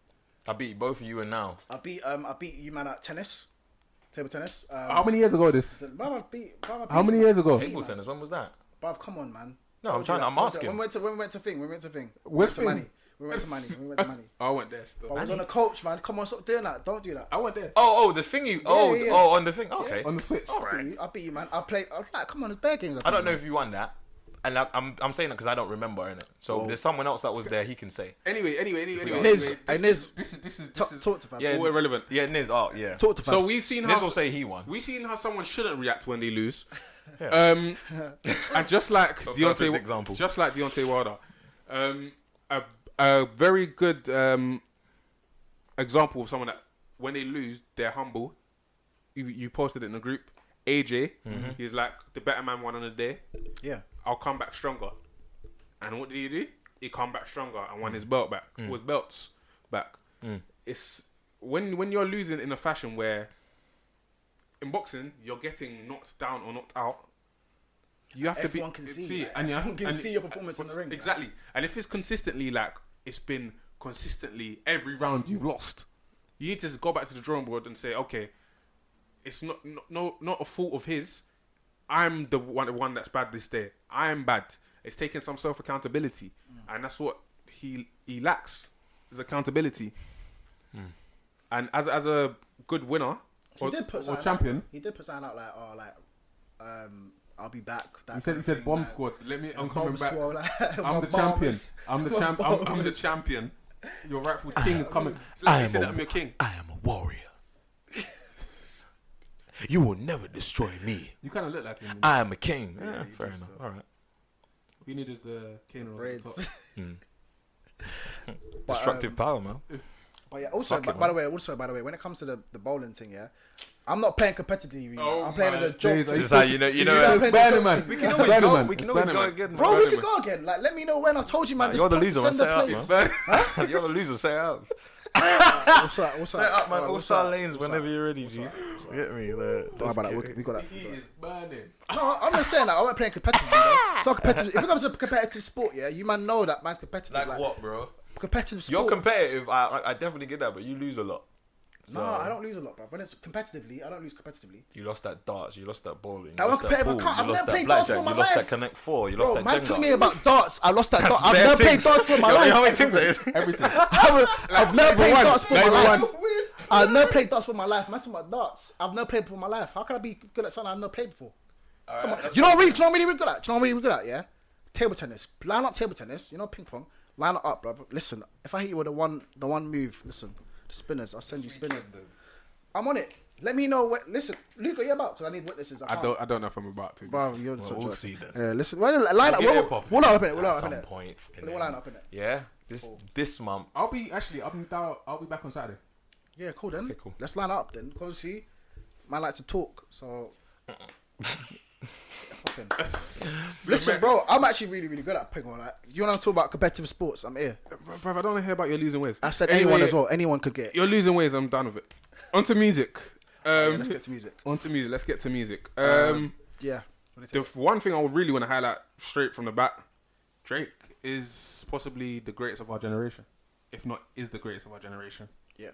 B: I beat both of you and now.
C: I beat um I beat you man at tennis, table tennis. Um,
A: How many years ago this?
C: Bruv, I beat, bruv, I beat
A: How many
C: you,
A: years
C: man.
A: ago?
C: I beat you,
B: Table
C: man.
B: tennis. When was that?
C: Bruv, come on, man.
B: No, I'm
C: Don't do
B: trying-
C: that.
B: I'm
C: Don't do
B: asking.
C: that. When we went to when we went to thing, when we went to thing. We
A: Where's
C: went to
A: thing?
C: Manny. We went to Manny. We went to Manny.
A: I went there still.
C: I was on a coach, man. Come on, stop doing that. Don't do that.
A: I went there
B: Oh, oh, the thing you. Oh,
C: yeah, yeah.
B: oh, on the thing. Okay.
A: on the switch.
B: All
C: I beat
B: right.
C: you. I beat you, man. I played. I was like, come on, it's bare games.
B: I don't know if you won that, and I, I'm I'm saying that because I don't remember in it. So
C: Well-
B: there's someone else that was there. He can say.
A: Anyway, anyway, anyway, anyway.
C: Niz,
A: anyway,
C: hey,
A: this
C: Niz.
A: is- This is this is this
C: Talk,
A: is
C: talk to fans.
B: Yeah,
A: all irrelevant.
B: Yeah, Niz. Oh, yeah.
C: Talk to fans.
A: So we've seen
B: Niz
A: how
B: will say he won.
A: we've seen how someone shouldn't react when they lose. Um, and just like
B: perfect
A: Deontay,
B: example.
A: just like Deontay Wilder, um, a a very good um, example of someone that when they lose, they're humble. You, you posted it in the group. A J,
B: Mm-hmm.
A: he's like the better man won on the day.
C: Yeah.
A: I'll come back stronger. And what did he do? He come back stronger and won his belt back.
B: Mm.
A: His belts back.
B: Mm.
A: It's when when you're losing in a fashion where in boxing you're getting knocked down or knocked out. You have to
C: Everyone
A: be
C: can see
A: it,
C: it.
A: and you have
C: Everyone can
A: and-
C: see your performance in the ring.
A: Exactly. And if it's consistently like it's been consistently every round you've lost, you need to go back to the drawing board and say, okay, it's not no no not a fault of his. I'm the one, the one that's bad this day. I am bad. It's taking some self accountability,
C: Mm.
A: and that's what he he lacks is accountability.
B: Hmm.
A: And as as a good winner
C: He
A: or,
C: did put
A: or
C: something
A: champion,
C: Out, he did put something out like, oh, like, um, I'll be back. That
A: he said
C: kind
A: he
C: of
A: said
C: thing,
A: bomb
C: like,
A: squad. Let me. I'm
C: bomb
A: coming back.
C: squad, like,
A: I'm
C: my
A: the champion.
C: bombers.
A: I'm the
C: My
A: champ. I'm, I'm the
C: bombers.
A: champion. Your rightful king is coming. So
B: I
A: let's
B: am
A: say
B: a-
A: that I'm your king.
B: I am a warrior. You will never destroy me.
A: You kind of look like him.
B: I am a king. Yeah,
C: you
B: fair
C: do
B: enough.
C: still.
B: All right.
A: We needed the cane on the
C: Braids.
A: top.
C: But,
B: Destructive
C: um,
B: power, man.
C: But yeah, also,
B: Fuck
C: by,
B: it,
C: by
B: man.
C: the way, also by the way, when it comes to the, the bowling thing, yeah, I'm not playing competitively. You know.
A: Oh
C: I'm playing
A: my
C: as a joke.
A: days,
C: to-
A: are
B: This is how you know. You
C: This
B: know.
C: is how-
A: It's
C: playing
A: Burning
C: the
A: Man.
C: joke.
B: We
A: It's
B: can always
A: Burning
B: go.
A: Man.
B: We
A: It's
B: can always
A: Burning
B: go
A: Man.
B: again,
C: Bro,
B: bro.
C: we
A: Burning
C: can go again. Like, let me know when. I told you, man.
B: Nah,
C: just
B: you're the
C: put-
B: loser, man.
C: send
B: Set
C: the
B: it up,
C: place.
A: Burning-
B: You're the loser. Say it out.
C: What's up? What's up?
B: Set up, man.
C: Alright,
B: All
C: what's
B: star
C: up?
B: lanes
C: What's
B: whenever
C: up?
B: you're ready, G. Get me there.
C: Don't worry about that. We, we got that.
A: He is burning.
C: No, I'm just saying that I won't play competitively. Though. It's not competitive. If it comes to competitive sport, yeah, you man know that man's competitive.
B: Like
C: Like,
B: what, bro?
C: competitive sport.
B: You're competitive. I I- I definitely get that, but you lose a lot.
C: No,
B: So,
C: I don't lose a lot, bro. When it's competitively, I don't lose competitively.
B: You lost that darts. You lost that bowling. You
C: That
B: lost
C: one
B: that
C: competitive,
B: pool.
C: I can't-
B: You
C: I've
B: lost
C: never
B: that
C: played darts
B: blackjack.
C: for my
B: You lost
C: life.
B: that connect four. You
C: Bro,
B: lost
C: man
B: that
C: telling
B: Jenga.
C: me about darts. I lost that
B: That's
C: dart. I've
B: bare
C: never played
B: things.
C: darts for my
B: You know
C: life.
B: how many things it is?
A: Everything.
C: I've, I've never played
A: one.
C: darts for my
A: Number
C: life.
A: one.
C: I've never played darts for my life. Man, talking about darts. I've never played for my life. How can I be good at something I've never played before? Come on. You know what I'm really, you know what I'm really, really good at? Do you know what I'm really good at? Yeah, table tennis. Line up table tennis. You know, ping pong. Line it up, bro. Listen, if I hit you with the one, the one move, listen, the spinners. I'll send you spinning. I'm on it. Let me know. What, listen, Luke, are you about? Because I need witnesses. I,
A: I don't. I don't know if I'm about to.
C: Bro, you're
B: Well,
C: so
B: we'll
C: joking.
B: see then.
C: Yeah, listen, well, line up.
B: We'll
C: We'll,
B: get it popping
C: we'll line up in it. We'll
B: at
C: line up
B: some
C: in it.
B: point. in
C: We'll
B: it.
C: line up in it.
B: Yeah. This
C: Cool.
B: this month.
A: I'll be actually. I'll be down. I'll be back on Saturday.
C: Yeah, cool then.
B: Okay, cool.
C: Let's line up then. Because see, man like to talk, so. Popping. Listen, bro, I'm actually really, really good at ping pong. Like, you want to talk about competitive sports? I'm here.
A: Bro, I don't want to hear about your losing ways.
C: I said
A: Anyway,
C: anyone as well. Anyone could get.
A: Your losing ways. I'm done with it. On to music. Um,
C: Yeah, let's get to music.
A: on to music. Let's get to music. Um,
C: Um, Yeah.
A: the f- one thing I would really want to highlight straight from the bat, Drake is possibly the greatest of our generation, if not is the greatest of our generation.
C: Yeah.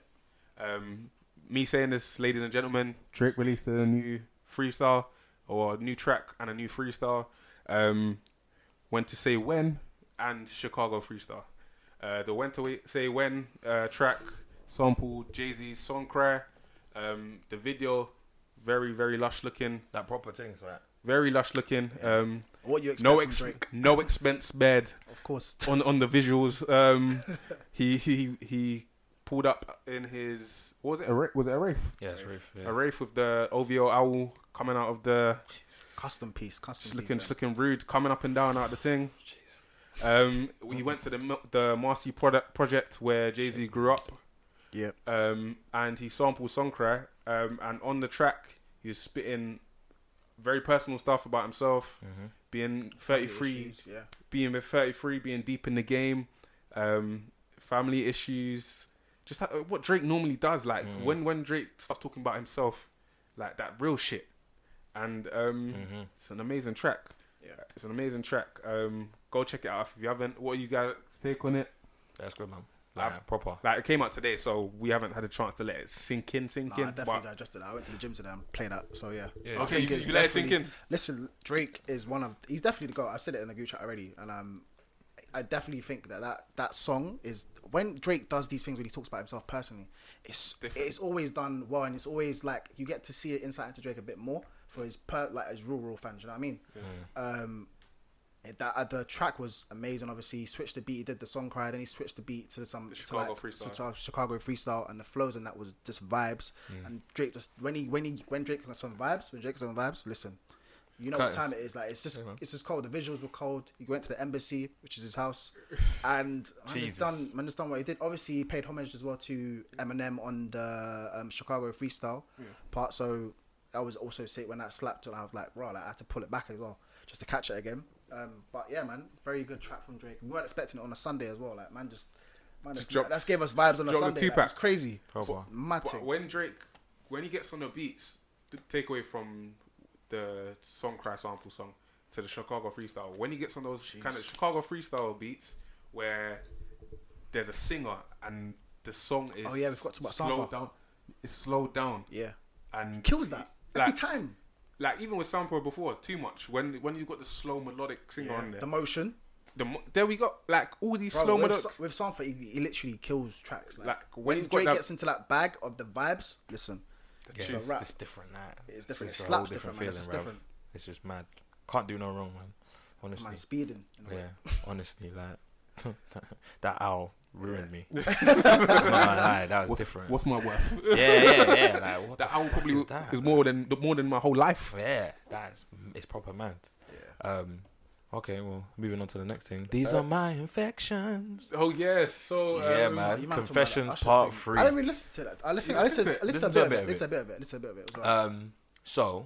A: Um, me saying this, ladies and gentlemen, Drake released a new freestyle or a new track and a new freestyle. Um, When to Say When and Chicago freestyle. Uh, the When to Wait, Say When uh, track sampled Jay-Z's Song Cry. Um, the video, very very lush looking,
B: That proper things, right?
A: very lush looking. Um,
C: What you expect
A: no
C: from
A: ex-
C: Drake?
A: no expense spared
C: Of course.
A: on on the visuals. Um, he he he pulled up in his what was it? A Wraith? Was it a Wraith?
B: Yeah, it's Rafe. Yeah.
A: A Wraith with the O V O owl coming out of the
C: Custom piece. Custom
A: just
C: piece.
A: looking
C: man.
A: just looking rude, coming up and down out the thing.
B: Jeez.
A: Um, we went to the Mil- the Marcy product project where Jay Z grew up.
C: Yep.
A: Um, and he sampled Song Cry. Um, and on the track, he was spitting very personal stuff about himself,
B: Mm-hmm.
A: being thirty-three,
C: Issues, Yeah.
A: being with thirty-three, being deep in the game, um, family issues, just like what Drake normally does. Like
B: Mm.
A: when when Drake starts talking about himself, like that real shit. And um,
B: Mm-hmm.
A: it's an amazing track.
C: Yeah.
A: It's an amazing track. Um, go check it out if you haven't. What are you guys take on it?
B: That's good, man. Like,
A: Um,
B: proper.
A: Like it came out today, so we haven't had a chance to let it sink in, sink
C: Nah,
A: in.
C: I definitely
A: but
C: digested that. I went to the gym today and played that. So yeah.
B: Yeah.
C: I
A: okay,
C: think
A: you,
C: it's
A: you let it sink
C: definitely-
A: in.
C: Listen, Drake is one of. He's definitely the goat. I said it in the group chat already, and um, I definitely think that that, that song is when Drake does these things when he talks about himself personally. It's
A: different.
C: it's always done well, and it's always like you get to see it insight into Drake a bit more for his per like his real real fans. You know what I mean? Um, it- that uh, the track was amazing. Obviously, he switched the beat. He did the Song Cry. Then he switched the beat to some
A: The
C: to
A: Chicago
C: like,
A: freestyle.
C: to Chicago freestyle, and the flows and that was just vibes.
B: Mm.
C: And Drake just when he when he when Drake got some vibes, when Drake got some vibes, listen, you know
B: Curtains.
C: what time it is. Like it's just
B: Yeah, man.
C: it's just cold. The visuals were cold. He went to the embassy, which is his house, and man
B: Jesus.
C: just done man just done what he did. Obviously, he paid homage as well to Eminem on the um, Chicago freestyle
A: Yeah.
C: part. So that was also sick when that slapped, and I was like, bro, like, I had to pull it back as well just to catch it again. Um, but yeah, man, very good track from Drake. We weren't expecting it on a Sunday as well. Like man, just man,
A: Just
C: just,
A: dropped-
C: that's gave us vibes on a
A: dropped the
C: Sunday. Like,
A: two-pack.
C: it was crazy,
B: Proper.
C: mad
A: But
C: thing.
A: when Drake, when he gets on the beats, the takeaway from the Song Cry sample song to the Chicago freestyle, when he gets on those
C: Jeez.
A: kind of Chicago freestyle beats where there's a singer and the song is
C: Oh, yeah, we forgot to talk about
A: slowed
C: Sampha.
A: down, it's slowed down
C: Yeah,
A: and
C: kills that every
A: like,
C: time.
A: Like even with Sample before, too much. When when you got the slow melodic singer on there,
C: The motion,
A: the mo- there we got like all these
C: bro,
A: slow
C: with,
A: melodic.
C: Sa- with Sampha, he, he literally kills tracks. Like,
A: Like, when
C: when
A: he's got
C: Drake
A: that-
C: gets into that bag of the vibes, listen,
B: Yeah,
C: it's a
B: it's,
C: rap.
B: it's different. That
C: It's different. It
B: It's a
C: slaps
B: whole
C: different, man. It's just
B: feeling, bruv.
C: different.
B: It's just mad. Can't do no wrong, man. Honestly.
C: Man, speeding. in a way.
B: Yeah, honestly, like that owl ruined me.
C: Yeah.
B: I'm not gonna lie, that was
A: What's,
B: different.
A: what's my worth?
B: yeah, yeah, yeah. Like what
A: That
B: the
A: owl
B: fuck
A: probably
B: is
A: is,
B: that?
A: more than more than my whole life.
B: Yeah, that's it's proper mad.
C: Yeah.
B: Um, okay, well, moving on to the next thing. These
A: Uh,
B: are my infections.
A: Oh yeah, so
B: Yeah,
A: um,
B: man.
C: You man talking about
B: Confessions
C: that Usher
B: Part
C: thing.
B: three.
C: I didn't really listen to that. I think
A: You
C: I listened.
A: listened to
C: I
A: it?
C: listened to a bit of it. Listened to a bit of it. Listened to a bit of it. As well.
B: Um, so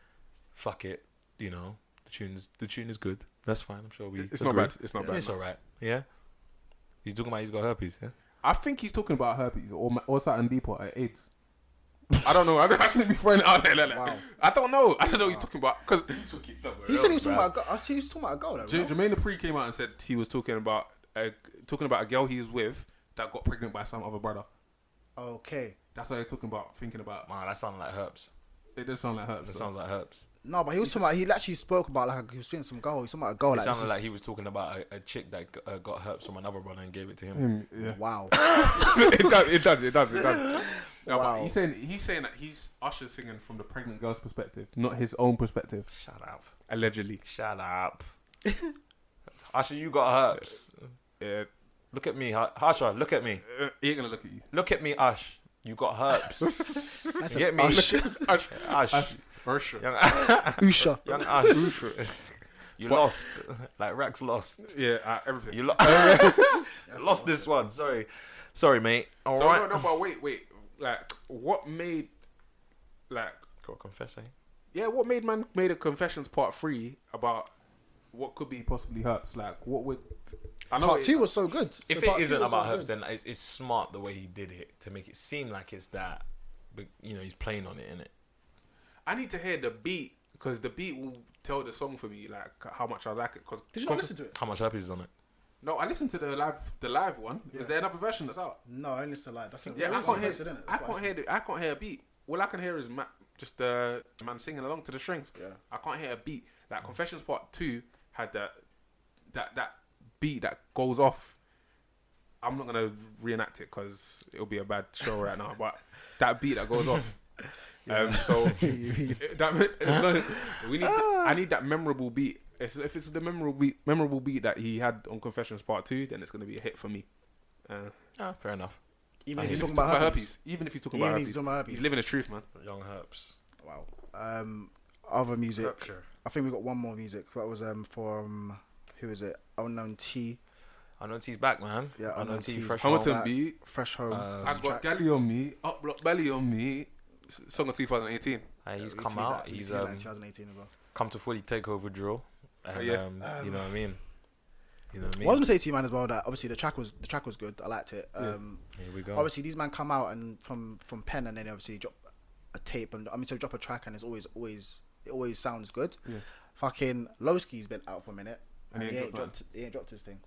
B: fuck it. You know, the tune is the tune is good. That's fine. I'm sure we.
A: It's not
B: agree.
A: bad. It's not bad.
B: It's
A: man.
B: all right. Yeah. He's talking about he's got herpes. Yeah.
A: I think he's talking about herpes or ma- or something deeper, uh, AIDS. I don't know. I, don't, I shouldn't be throwing it out there. Like, that.
C: Wow.
A: I don't know. I don't know what he's talking about because
C: He said he was talking about. A girl. I see he was talking about a girl. Though,
A: J-
C: no?
A: Jermaine Dupri came out and said he was talking about uh, talking about a girl he was with that got pregnant by some other brother.
C: Okay.
A: That's what he's talking about. Thinking about.
B: Man, that sounds like herpes.
A: It does sound like herpes.
B: That
A: so.
B: sounds like herpes.
C: No, but he was talking about. He actually spoke about like he was speaking to some girl. He was talking about a girl.
B: It
C: Like,
B: sounded
C: this
B: like
C: is-
B: he was talking about a, a chick that g- uh, got herpes from another brother and gave it to him.
A: Him, yeah.
C: Wow.
A: it does. It does. It does. It does. No,
C: Wow.
A: but he's saying he's saying that he's Usher singing from the pregnant girl's perspective, not his own perspective.
B: Shut up.
A: Allegedly.
B: Shut up. Asha, you got herps.
A: Yeah,
B: Look at me, Ha- Asha. Look at me.
A: uh, he ain't gonna look at you.
B: Look at me, Ash. You got herps.
C: That's
B: You get me?
C: Ush.
A: Ash,
B: Ash.
A: Ursha.
B: Young,
C: Usha.
B: young Ash. You lost. Like Rex lost.
A: Yeah, uh, everything.
B: You lo- lost this one. Sorry. Sorry, mate. All
A: so
B: right.
A: no, no, but wait, wait. Like, what made, like,
B: Got to confess, eh?
A: yeah, what made man made a Confessions Part Three about what could be possibly herps? Like, what would? I know
C: Part
A: it-
C: two was so good.
B: If
C: So
B: it
C: part two
B: isn't
C: was so
B: about herbs,
C: good.
B: then it's, it's smart the way he did it to make it seem like it's that. But, you know, he's playing on it, innit?
A: I need to hear the beat because the beat will tell the song for me, like how much I like it. Cause
C: Did you not listen to it?
B: How much herpes is on it?
A: No, I listened to the live, the live one. Is there another version that's out?
C: No, I only listened to live. I think
A: Yeah, I
C: Rose
A: can't hear.
C: posted, innit?
A: I
C: That's why
A: can't hear. The, I can't hear a beat. All I can hear is ma- just the man singing along to the strings.
C: Yeah.
A: I can't hear a beat. Like Confessions Part Two had that, that that beat that goes off. I'm not gonna reenact it because it'll be a bad show right now. But that beat that goes off. Um, so that, it's not, we need. I need that memorable beat. If, if it's the memorable beat, memorable beat that he had on Confessions Part Two, then it's gonna be a hit for me. Uh,
B: Ah, fair enough.
C: Even
B: I
C: if
B: hear
C: he's
B: you.
C: talking about herpes.
A: even if he's talking
C: Even
A: about
C: if he's
A: herpes,
C: talking about herpes.
A: he's living his truth, man.
B: Young herbs.
C: Wow. Um, other music.
B: Sure.
C: I think we got one more music. That was um from who is it? Unknown T.
B: Unknown T's back, man.
C: Yeah,
B: Unknown
C: Unknown
B: T,
C: T's
B: fresh
C: back.
B: home.
A: Hamilton
C: that-
A: beat.
C: Fresh Home.
B: Uh,
A: I
C: was the
A: got
C: track.
A: Galley on me, up block belly on me. S- Song of twenty eighteen.
B: Hey, he's
C: We
B: come
C: tweeted
B: out.
C: that- we
B: He's
C: tweeted that
B: um,
C: in twenty eighteen as well.
B: come to fully take over drill. And,
A: Oh, yeah.
B: um, you know what I mean? You know what I mean?
C: Well, I was gonna say to you, man, as well that obviously the track was the track was good. I liked it. Um,
B: Here we go.
C: obviously these man come out and from from pen and then obviously drop a tape and I mean so drop a track and it's always always it always sounds good.
A: Yeah.
C: Fucking Lowski's been out for a minute
A: And
C: and,
A: he
C: he
A: ain't
C: ain't
A: dropped
C: dropped he ain't dropped his thing.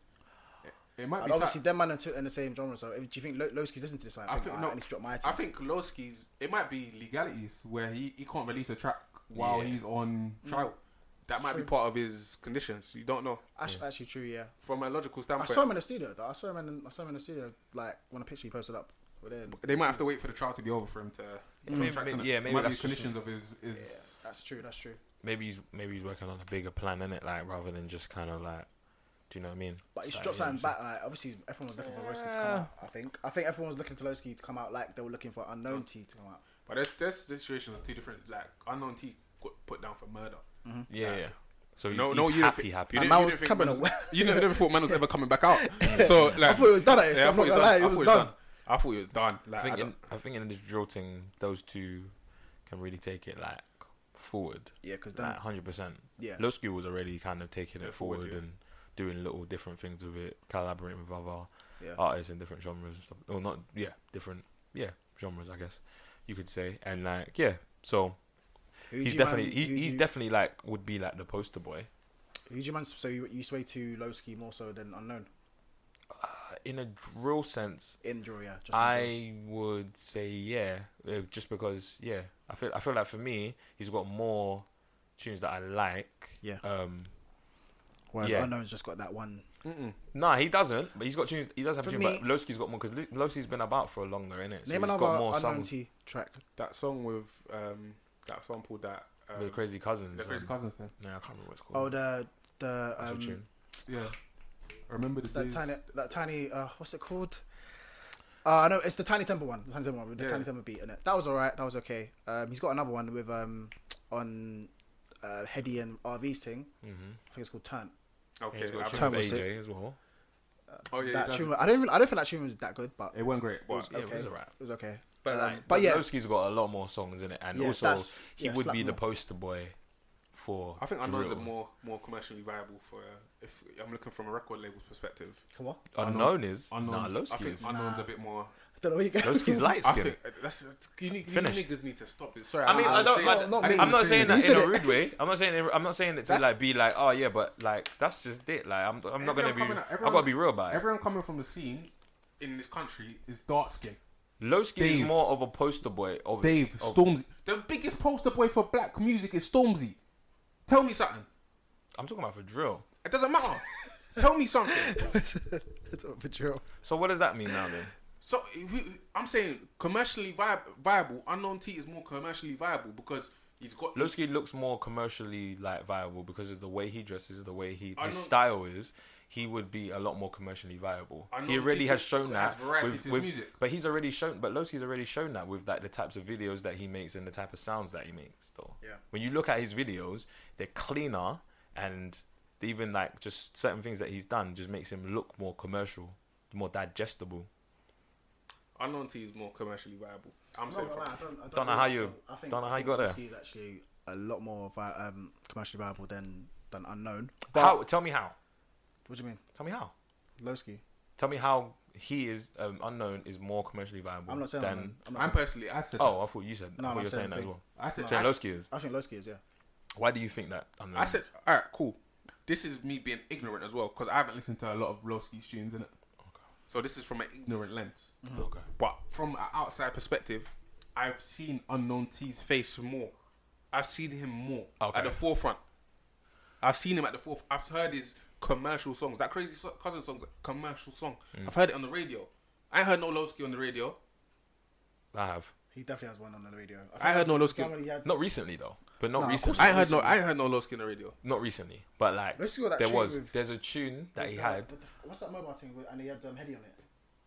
A: It might
C: And
A: be.
C: obviously
A: Sa-
C: them man are two- in the same genre. So if, do you think Low- Lowski's listen to this? Like, I,
A: I
C: think,
A: think
C: "Ah,
A: no.
C: I need to drop my.
A: I
C: Team.
A: think Lowski's. It might be legalities where he, he can't release a track while
B: Yeah.
A: he's on trial. That
C: It's
A: might
C: true.
A: be part of his conditions. You don't know.
C: Actually, actually true. Yeah.
A: From a logical
C: I
A: standpoint,
C: saw him in the studio though. I saw him in I saw him in the studio like when a picture he posted up. With him.
A: they might have to wait for the trial to be over for him to.
B: Yeah,
A: to
B: maybe-
A: tracks,
B: maybe-
A: innit?
B: yeah,
A: It
B: maybe
A: might be
B: that's just-
A: conditions of his
C: Yeah,
A: his.
C: that's true. That's true.
B: maybe he's maybe he's working on a bigger plan, innit? Like rather than just kind of like, do you know what I mean?
C: But he
B: It's
C: should
B: like,
C: drop something
B: yeah,
C: back. Like obviously, everyone was looking for Lowski to come out. I think. I think everyone was looking for Lowski to come out like they were looking for Unknown T to come out.
A: But there's there's situations are two different. Like Unknown T got put down for murder.
B: Yeah,
A: Like,
B: yeah. So
A: No,
B: he's
A: no, you
B: happy,
A: didn't,
B: happy.
A: You
C: And
A: didn't,
C: man
A: you
C: was
A: didn't think
C: coming
A: man was,
C: away.
A: you never, never thought man was ever coming back out. So like,
C: I thought it was done. At
A: yeah, I
C: I'm
A: thought
C: not
A: it was
C: gonna
A: done.
C: lie,
A: I
C: it
A: thought
C: was
A: it was
C: done.
A: done. I thought it was done. Like,
B: I think
A: I
B: in,
A: don't-
B: I think in this drill thing, those two can really take it like forward,
C: Yeah, because then
B: like hundred percent.
C: yeah,
B: Lowski was already kind of taking
A: Yeah,
B: it forward,
A: forward, yeah.
B: and doing little different things with it, collaborating with other
C: yeah.
B: artists in different genres and stuff. Or not, yeah, different, yeah, genres, I guess you could say. And like, yeah, so
C: Who do
B: he's
C: you
B: definitely
C: man-
B: he,
C: who do
B: he's
C: you-
B: definitely like would be like the poster boy.
C: Who do you man? So you, you sway to Lowski more so than Unknown
B: Uh, in a drill sense,
C: in drill, yeah. Just in drill.
B: I would say yeah, uh, just because yeah, I feel I feel like for me he's got more tunes that I like.
C: Yeah.
B: Um.
C: Whereas
B: yeah.
C: Unknown's just got that one.
A: Mm-mm.
B: Nah, he doesn't. But he's got tunes. He does have
C: For
B: tunes.
C: me-
B: but Lowski's got more because Lowski's been about for longer, innit? So
C: Name
B: he's
C: another
B: got more
C: Unknown
B: songs.
C: T track.
A: that song with um that sample that um,
B: The Crazy Cousins.
A: the Crazy
B: um,
A: Cousins thing.
B: Yeah, I can't remember what it's
C: Oh,
B: called.
C: the the
B: That's a
C: um
B: tune.
A: Yeah. I remember the
C: that
A: days.
C: tiny that tiny uh what's it called? Uh no, it's the Tiny Temple one. The Tiny Temple one with the
A: Yeah.
C: Tiny Temple beat in it. That was alright. That was okay. Um, he's got another one with um on uh Heady and R V's thing.
B: Mm-hmm.
C: I think it's called Turn.
A: Okay.
B: He's got a
A: I've-
B: tune
C: Turn
B: with
C: was
B: A J as well.
A: oh yeah.
C: that
A: That
C: tune, I don't even, I don't think that tune was that good, but
A: it went great.
C: it was
A: But
B: Yeah,
C: okay.
B: it was alright.
C: It was okay.
B: But
C: Um,
B: like,
C: but
B: but
C: yeah.
B: Lowski's got a lot more songs in it, and
C: Yeah,
B: also
C: that's-
B: he
C: yeah,
B: would
C: slap
B: be the
C: more.
B: poster boy for.
A: I think Unknown's are
B: drill.
A: more more commercially viable for uh, if I'm looking from a record label's perspective.
C: Come on.
B: Unknown is
A: Unknown's,
B: nah
A: I
B: Lowski
A: think
B: is.
A: Unknown's
C: Nah.
A: a bit more.
C: I don't know where you go.
B: Lowski's light
A: I
B: skin.
A: think uh, that's you, need, you
B: Finished.
A: niggas need to stop it. Sorry,
B: I mean, I
A: didn't
B: don't.
A: say
B: I,
A: that.
C: not
A: I
C: me.
A: didn't
B: I'm not
A: even say
B: saying
A: that.
B: that
C: You
B: in a
C: said
B: rude way. I'm not saying. It, I'm not saying it to
A: That's-
B: like be like, oh yeah, but like that's just it. Like I'm. I'm not gonna
A: Everyone
B: be.
A: coming out-
B: I
A: everyone-
B: gotta be real about it.
A: Everyone coming from the scene in this country is dark skin.
B: Lowski is
A: Dave.
B: more of a poster boy. Of,
A: Dave,
B: of,
A: Stormzy. The biggest poster boy for black music is Stormzy. Tell me something.
B: I'm talking about for drill.
A: It doesn't matter. Tell me something.
C: It's up for drill.
B: So what does that mean now then?
A: So who- I'm saying commercially vi- viable. Unknown T is more commercially viable because he's got.
B: Lowski looks more commercially like viable because of the way he dresses, the way he
A: I
B: his
A: know-
B: style is. he would be a lot more commercially viable.
A: Unknown
B: He already
A: T
B: has shown
A: has
B: that
A: variety
B: with,
A: to his
B: with-
A: music.
B: but he's already shown. But Lowski's already shown that with like the types of videos that he makes and the type of sounds that he makes. Though,
C: Yeah.
B: when you look at his videos, they're cleaner, and even like just certain things that he's done just makes him look more commercial, more digestible.
A: Unknown T is more commercially viable. I'm
C: No,
A: saying
C: no,
A: from,
C: no, I don't, I don't,
B: Don't know
C: really
B: how
C: think
B: you-
C: so. I think,
B: don't know
C: I
B: how you
C: think
B: got there.
C: Lowski is actually a lot more vi- um, commercially viable than than Unknown.
B: How? Tell me how.
C: What do you mean,
B: Tell me how.
C: Lowski?
B: Tell me how he is um, unknown is more commercially viable.
C: I'm not saying
B: than.
C: Unknown. I'm not
A: I'm
C: saying,
A: personally, I said,
B: Oh, I thought you said.
C: No,
B: I
C: I'm
B: thought you were saying
C: saying
B: that as
C: thing.
B: well.
A: I said,
C: No,
B: Saying
A: I,
B: Lowski is.
C: I think Lowski is, yeah.
B: Why do you think that unknown?
A: I said, all right, cool. This is me being ignorant as well because I haven't listened to a lot of Lowski's tunes in it.
B: Okay.
A: So this is from an ignorant lens.
B: Okay.
A: But from an outside perspective, I've seen Unknown T's face more. I've seen him more
B: Okay.
A: at the forefront. I've seen him at the forefront. I've heard his commercial songs. That Crazy so- Cousin song's a commercial song.
B: Mm.
A: I've heard it on the radio. I ain't heard no Lowski on the radio.
B: I have.
C: He definitely has one on the radio. think
A: I heard
C: that's
A: no
C: the
A: Lowski.
C: one when he had-
B: Not recently though, but not
C: No, of
B: recently.
C: course
A: I ain't heard no.
C: recently.
A: I ain't heard no Lowski on the radio.
B: Not recently, but like
C: Lowski got that
B: there
C: tune
B: was.
C: with-
B: There's a tune that
C: with
B: he
C: the-
B: had.
C: with the- what's that mobile thing? With, and he had um, Heady on it.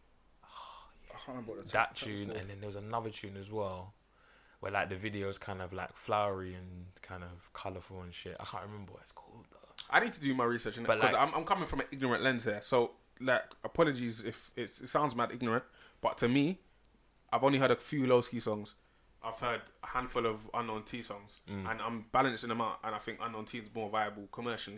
C: I can't remember what the
B: That
C: track was
B: tune,
C: called.
B: and then there was another tune as well, where like the video's kind of like flowery and kind of colourful and shit. I can't remember what it's called though.
A: I need to do my research in it
B: But,
A: because
B: like-
A: I'm, I'm coming from an ignorant lens here. So, like, apologies if it's, it sounds mad ignorant, but to me, I've only heard a few Lowski songs. I've heard a handful of Unknown T songs,
B: Mm.
A: and I'm balancing them out. And I think Unknown T is more viable commercially.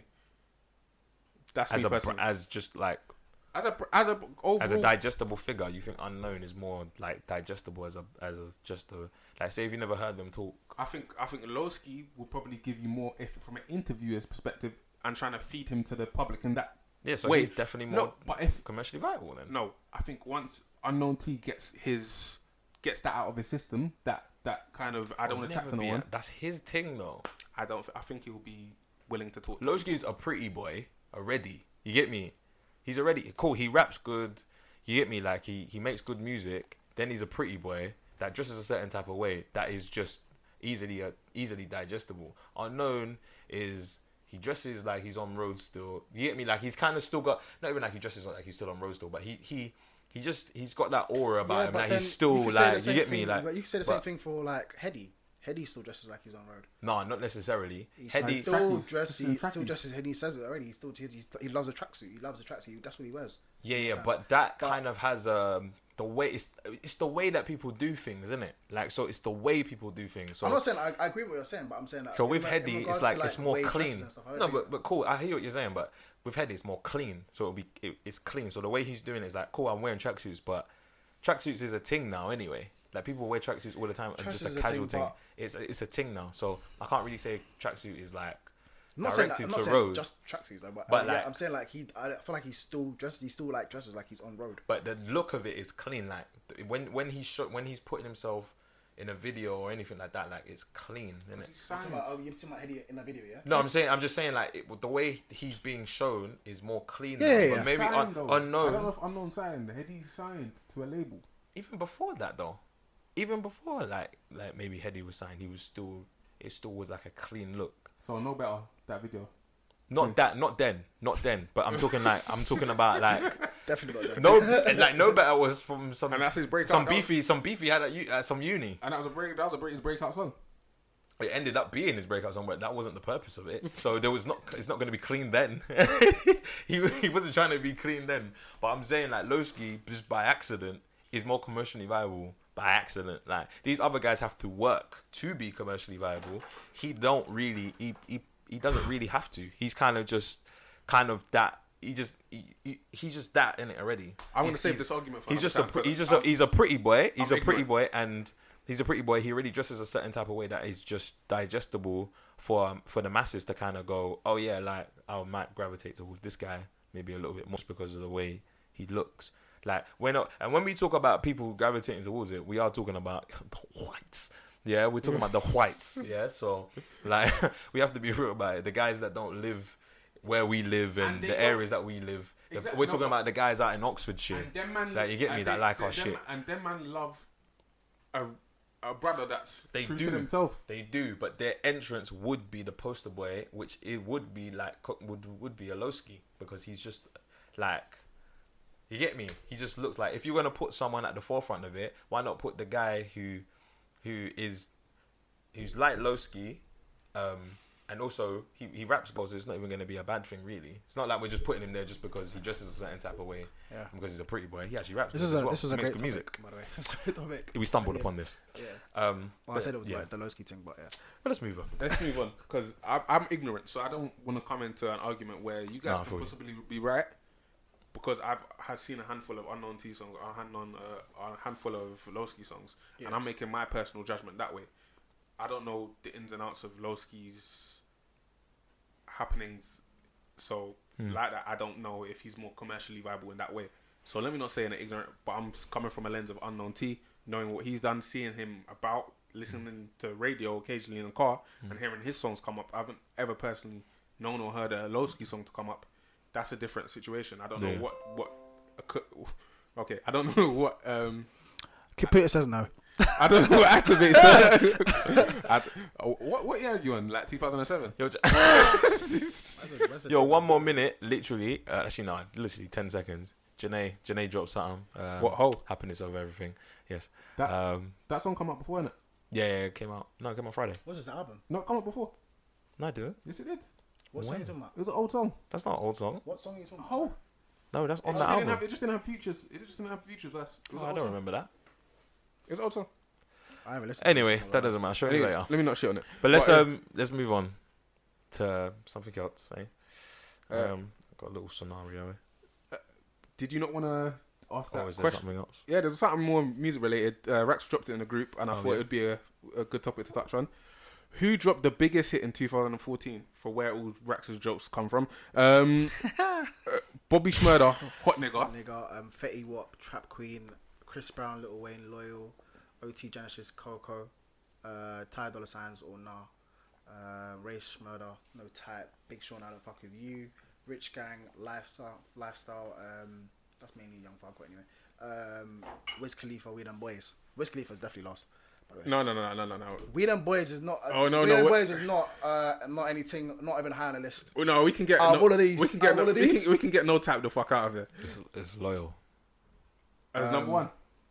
A: That's
B: As
A: me
B: a br-
A: personally.
B: as just like
A: As a as a overall,
B: as a digestible figure, you think unknown is more like digestible as a as a just a like say if you never heard them talk.
A: I think I think Lowski will probably give you more if from an interviewer's perspective and trying to feed him to the public in that.
B: Yeah, so
A: Wait,
B: he's definitely more
A: No, but if
B: commercially viable then.
A: no, I think once Unknown T gets his gets that out of his system, that that kind of I don't want to chat to no
B: Never be-
A: one.
B: That's his thing though.
A: I don't. I think he'll be willing to talk. To
B: Lowski's a pretty boy already. You get me? He's already cool. He raps good. You get me? Like he, he makes good music. Then he's a pretty boy that dresses a certain type of way that is just easily uh, easily digestible. Unknown is he dresses like he's on road still. You get me? Like he's kind of still got not even like he dresses like he's still on road still, but he he he just he's got that aura about
C: Yeah,
B: him.
C: but
B: Like
C: then
B: he's still
C: you could say the
B: like you
C: same
B: get me?
C: thing-
B: Like
C: but you can say the same
B: but-
C: thing for like Heady. Heady still dresses like he's on road.
B: no, not necessarily.
C: He's
B: Heady.
C: still
A: trackies.
C: dressed.
A: Just in
C: He still
A: trackies.
C: dresses. And he says it already. He still he, he, he loves a tracksuit. He loves a tracksuit. That's what he wears.
B: Yeah, yeah,
C: time.
B: but that
C: But-
B: kind of has um the way it's it's the way that people do things, isn't it? Like so, it's the way people do things. So,
C: I'm not saying I, I agree with what you're saying, but I'm saying that.
B: so
C: in
B: with
C: re- in
B: Heady,
C: regards
B: it's
C: to,
B: like, it's more
C: way he dresses
B: clean.
C: and stuff, I
B: No,
C: don't
B: but
C: think-
B: but cool. I hear what you're saying, but with Heady, it's more clean. So it'll be it, it's clean. So the way he's doing it is like cool. I'm wearing tracksuits, but tracksuits is a thing now anyway. Like people wear tracksuits all the time, and just
C: Tracksuits is
B: a
C: a
B: casual
C: thing,
B: thing.
C: but-
B: It's a, it's a thing now. So I can't really say tracksuit is like
C: I'm not saying that,
B: directed
C: I'm not
B: to
C: saying
B: road.
C: just tracksuits though, but,
B: But
C: uh, yeah,
B: like-
C: I'm saying like he. I feel like he's still dressed. He still like dresses like he's on road.
B: But the look of it is clean. Like th- when when he's shot, when he's putting himself in a video or anything like that, like it's clean, isn't it?
A: He's
C: You're talking
A: signed.
C: about, oh, you're talking about Heady in that video, yeah?
B: No, I'm saying I'm just saying like it, the way he's being shown is more clean.
C: Yeah,
B: now,
C: yeah,
B: but
C: yeah.
B: maybe
A: Signed,
B: un-
A: though. I don't know
B: unknown.
A: if Unknown signed. Heady signed to a label.
B: Even before that though, even before like like maybe Heady was signed, he was still it still was like a clean look.
A: So no better that video.
B: Not that, not then, not then. But I'm talking like I'm talking about like
C: Definitely not.
B: no, like no better was from some
A: And that's his breakout.
B: some
A: That was-
B: beefy some beefy had at, u- at some uni.
A: And that was a break. That was a break, his breakout song.
B: It ended up being his breakout song, but that wasn't the purpose of it. So there was not. It's not going to be clean then. he he wasn't trying to be clean then. But I'm saying like Lowski just by accident is more commercially viable by accident. Like these other guys have to work to be commercially viable. He don't really. He he, he doesn't really have to. He's kind of just kind of that. He just he, he, he's just that in it already.
A: I'm gonna
B: He's-
A: save
B: he's-
A: this argument for
B: He's
A: another
B: just a
A: time,
B: pre-
A: 'cause
B: he's just
A: I'm-
B: a, he's a pretty boy. He's
A: I'm
B: a pretty
A: ignorant.
B: boy, and he's a pretty boy. He really dresses a certain type of way that is just digestible for um, for the masses to kind of go, oh yeah, like I might gravitate towards this guy maybe a little bit more just because of the way he looks. Like we're not, and when we talk about people gravitating towards it, we are talking about the whites. Yeah, we're talking about the whites. Yeah, so like we have to be real about it. The guys that don't live where we live and,
A: And they
B: the
A: don't-
B: areas that we live. The-
A: Exactly,
B: we're
A: no,
B: talking
A: but-
B: about the guys out in Oxfordshire.
A: And them man,
B: Like, you get me,
A: and
B: that like our
A: them,
B: shit.
A: And them man love a a brother that's
B: They
A: true
B: do.
A: to himself.
B: They do, but their entrance would be the poster boy, which it would be like would would be a Lowski because he's just like, you get me? He just looks like, if you're gonna put someone at the forefront of it, why not put the guy who who is who's like Lowski, um, and also he, he raps well, so it's not even gonna be a bad thing really. It's not like we're just putting him there just because he dresses a certain type of way,
C: Yeah.
B: because he's a pretty boy. He actually raps.
C: This
B: good
C: is
B: as
C: a
B: well.
C: this was a
B: Makes
C: great
B: good
C: topic,
B: music.
C: by the way. It's a great topic.
B: We stumbled
C: Yeah.
B: upon this.
C: Yeah.
B: Um,
C: Well, I said it was
B: yeah.
C: like the Lowski thing, but yeah.
B: But let's move on.
A: Let's move on because I'm ignorant, so I don't want to come into an argument where you guys
B: Nah, I
A: can
B: feel you.
A: possibly be right. Because I've have seen a handful of unknown T songs, a hand on uh, a handful of Lowski songs,
C: Yeah.
A: and I'm making my personal judgment that way. I don't know the ins and outs of Lowski's happenings, so
B: Hmm.
A: like that, I don't know if he's more commercially viable in that way. So let me not say in an ignorant, but I'm s- coming from a lens of unknown T, knowing what he's done, seeing him about, listening to radio occasionally in the car, and hearing his songs come up. I haven't ever personally known or heard a Lowski song to come up. That's a different situation. I don't
B: Yeah.
A: know what what. A, co- okay, I don't know what. Um,
C: Peter says no.
A: I don't know what activates. I, oh, what what year are you on? Like two thousand seven.
B: Yo, j-
C: Yo,
B: Yo, one more minute, literally. Uh, actually, no, literally ten seconds. Janae, Janae dropped something. Um,
A: What ho?
B: Happiness over everything. Yes.
A: That
B: Um,
A: that song come up before, innit?
B: yeah, yeah, it came out. No, it came out Friday.
C: What's this album?
A: No, it come up before.
B: No, I didn't.
A: Yes, it did.
C: What song
B: When?
C: are you talking about?
A: It was an old song.
B: That's not an old song.
C: What song are you talking about?
A: Oh,
B: No, that's
A: it
B: on
A: just
B: the
A: didn't
B: album.
A: have. It just didn't have features. It just didn't have features. Verse. It was
B: Oh,
A: an
B: I
A: old
B: don't
A: song.
B: remember that.
A: It was an old song.
C: I haven't listened.
B: Anyway,
C: to this
B: that
C: song
B: doesn't matter. Show me
A: Anyway,
B: later.
A: let me not shit on it.
B: But let's
A: But, uh,
B: um let's move on to something else. Eh?
A: Uh,
B: Um, I've got a little scenario.
A: Did you not want to ask that
B: Or is there
A: question?
B: something else?
A: Yeah, there's something more music related. Uh, Rex dropped it in the group, and I
B: Oh,
A: thought
B: yeah.
A: it would be a, a good topic to touch on. Who dropped the biggest hit in two thousand fourteen? For where all Rex's jokes come from? Um, uh, Bobby Schmurder, hot nigga.
C: Nigga, um, Fetty Wap, Trap Queen, Chris Brown, Lil Wayne, Loyal, O T Genesis, Coco, uh, Ty Dolla Signs or Nah, uh, Race Murder, No Type, Big Sean, I Don't Fuck With You, Rich Gang, Lifestyle, Lifestyle. Um, that's mainly Young Falco anyway. Um, Wiz Khalifa, We Them Boys. Wiz Khalifa's definitely lost. By the way.
A: No, no, no, no, no, no.
C: We Them Boys is not. Uh,
A: Oh, no,
C: We
A: no,
C: Them
A: what-
C: Boys is not. Uh, not anything. Not even high on the list.
A: Oh, no, we can get
C: Out
A: no,
C: of all of these,
A: We can
C: out
A: get
C: of
A: no,
C: all of
A: we
C: these?
A: can, we can get no type the fuck out of it
B: It's, it's loyal.
A: as
C: Um,
A: number one.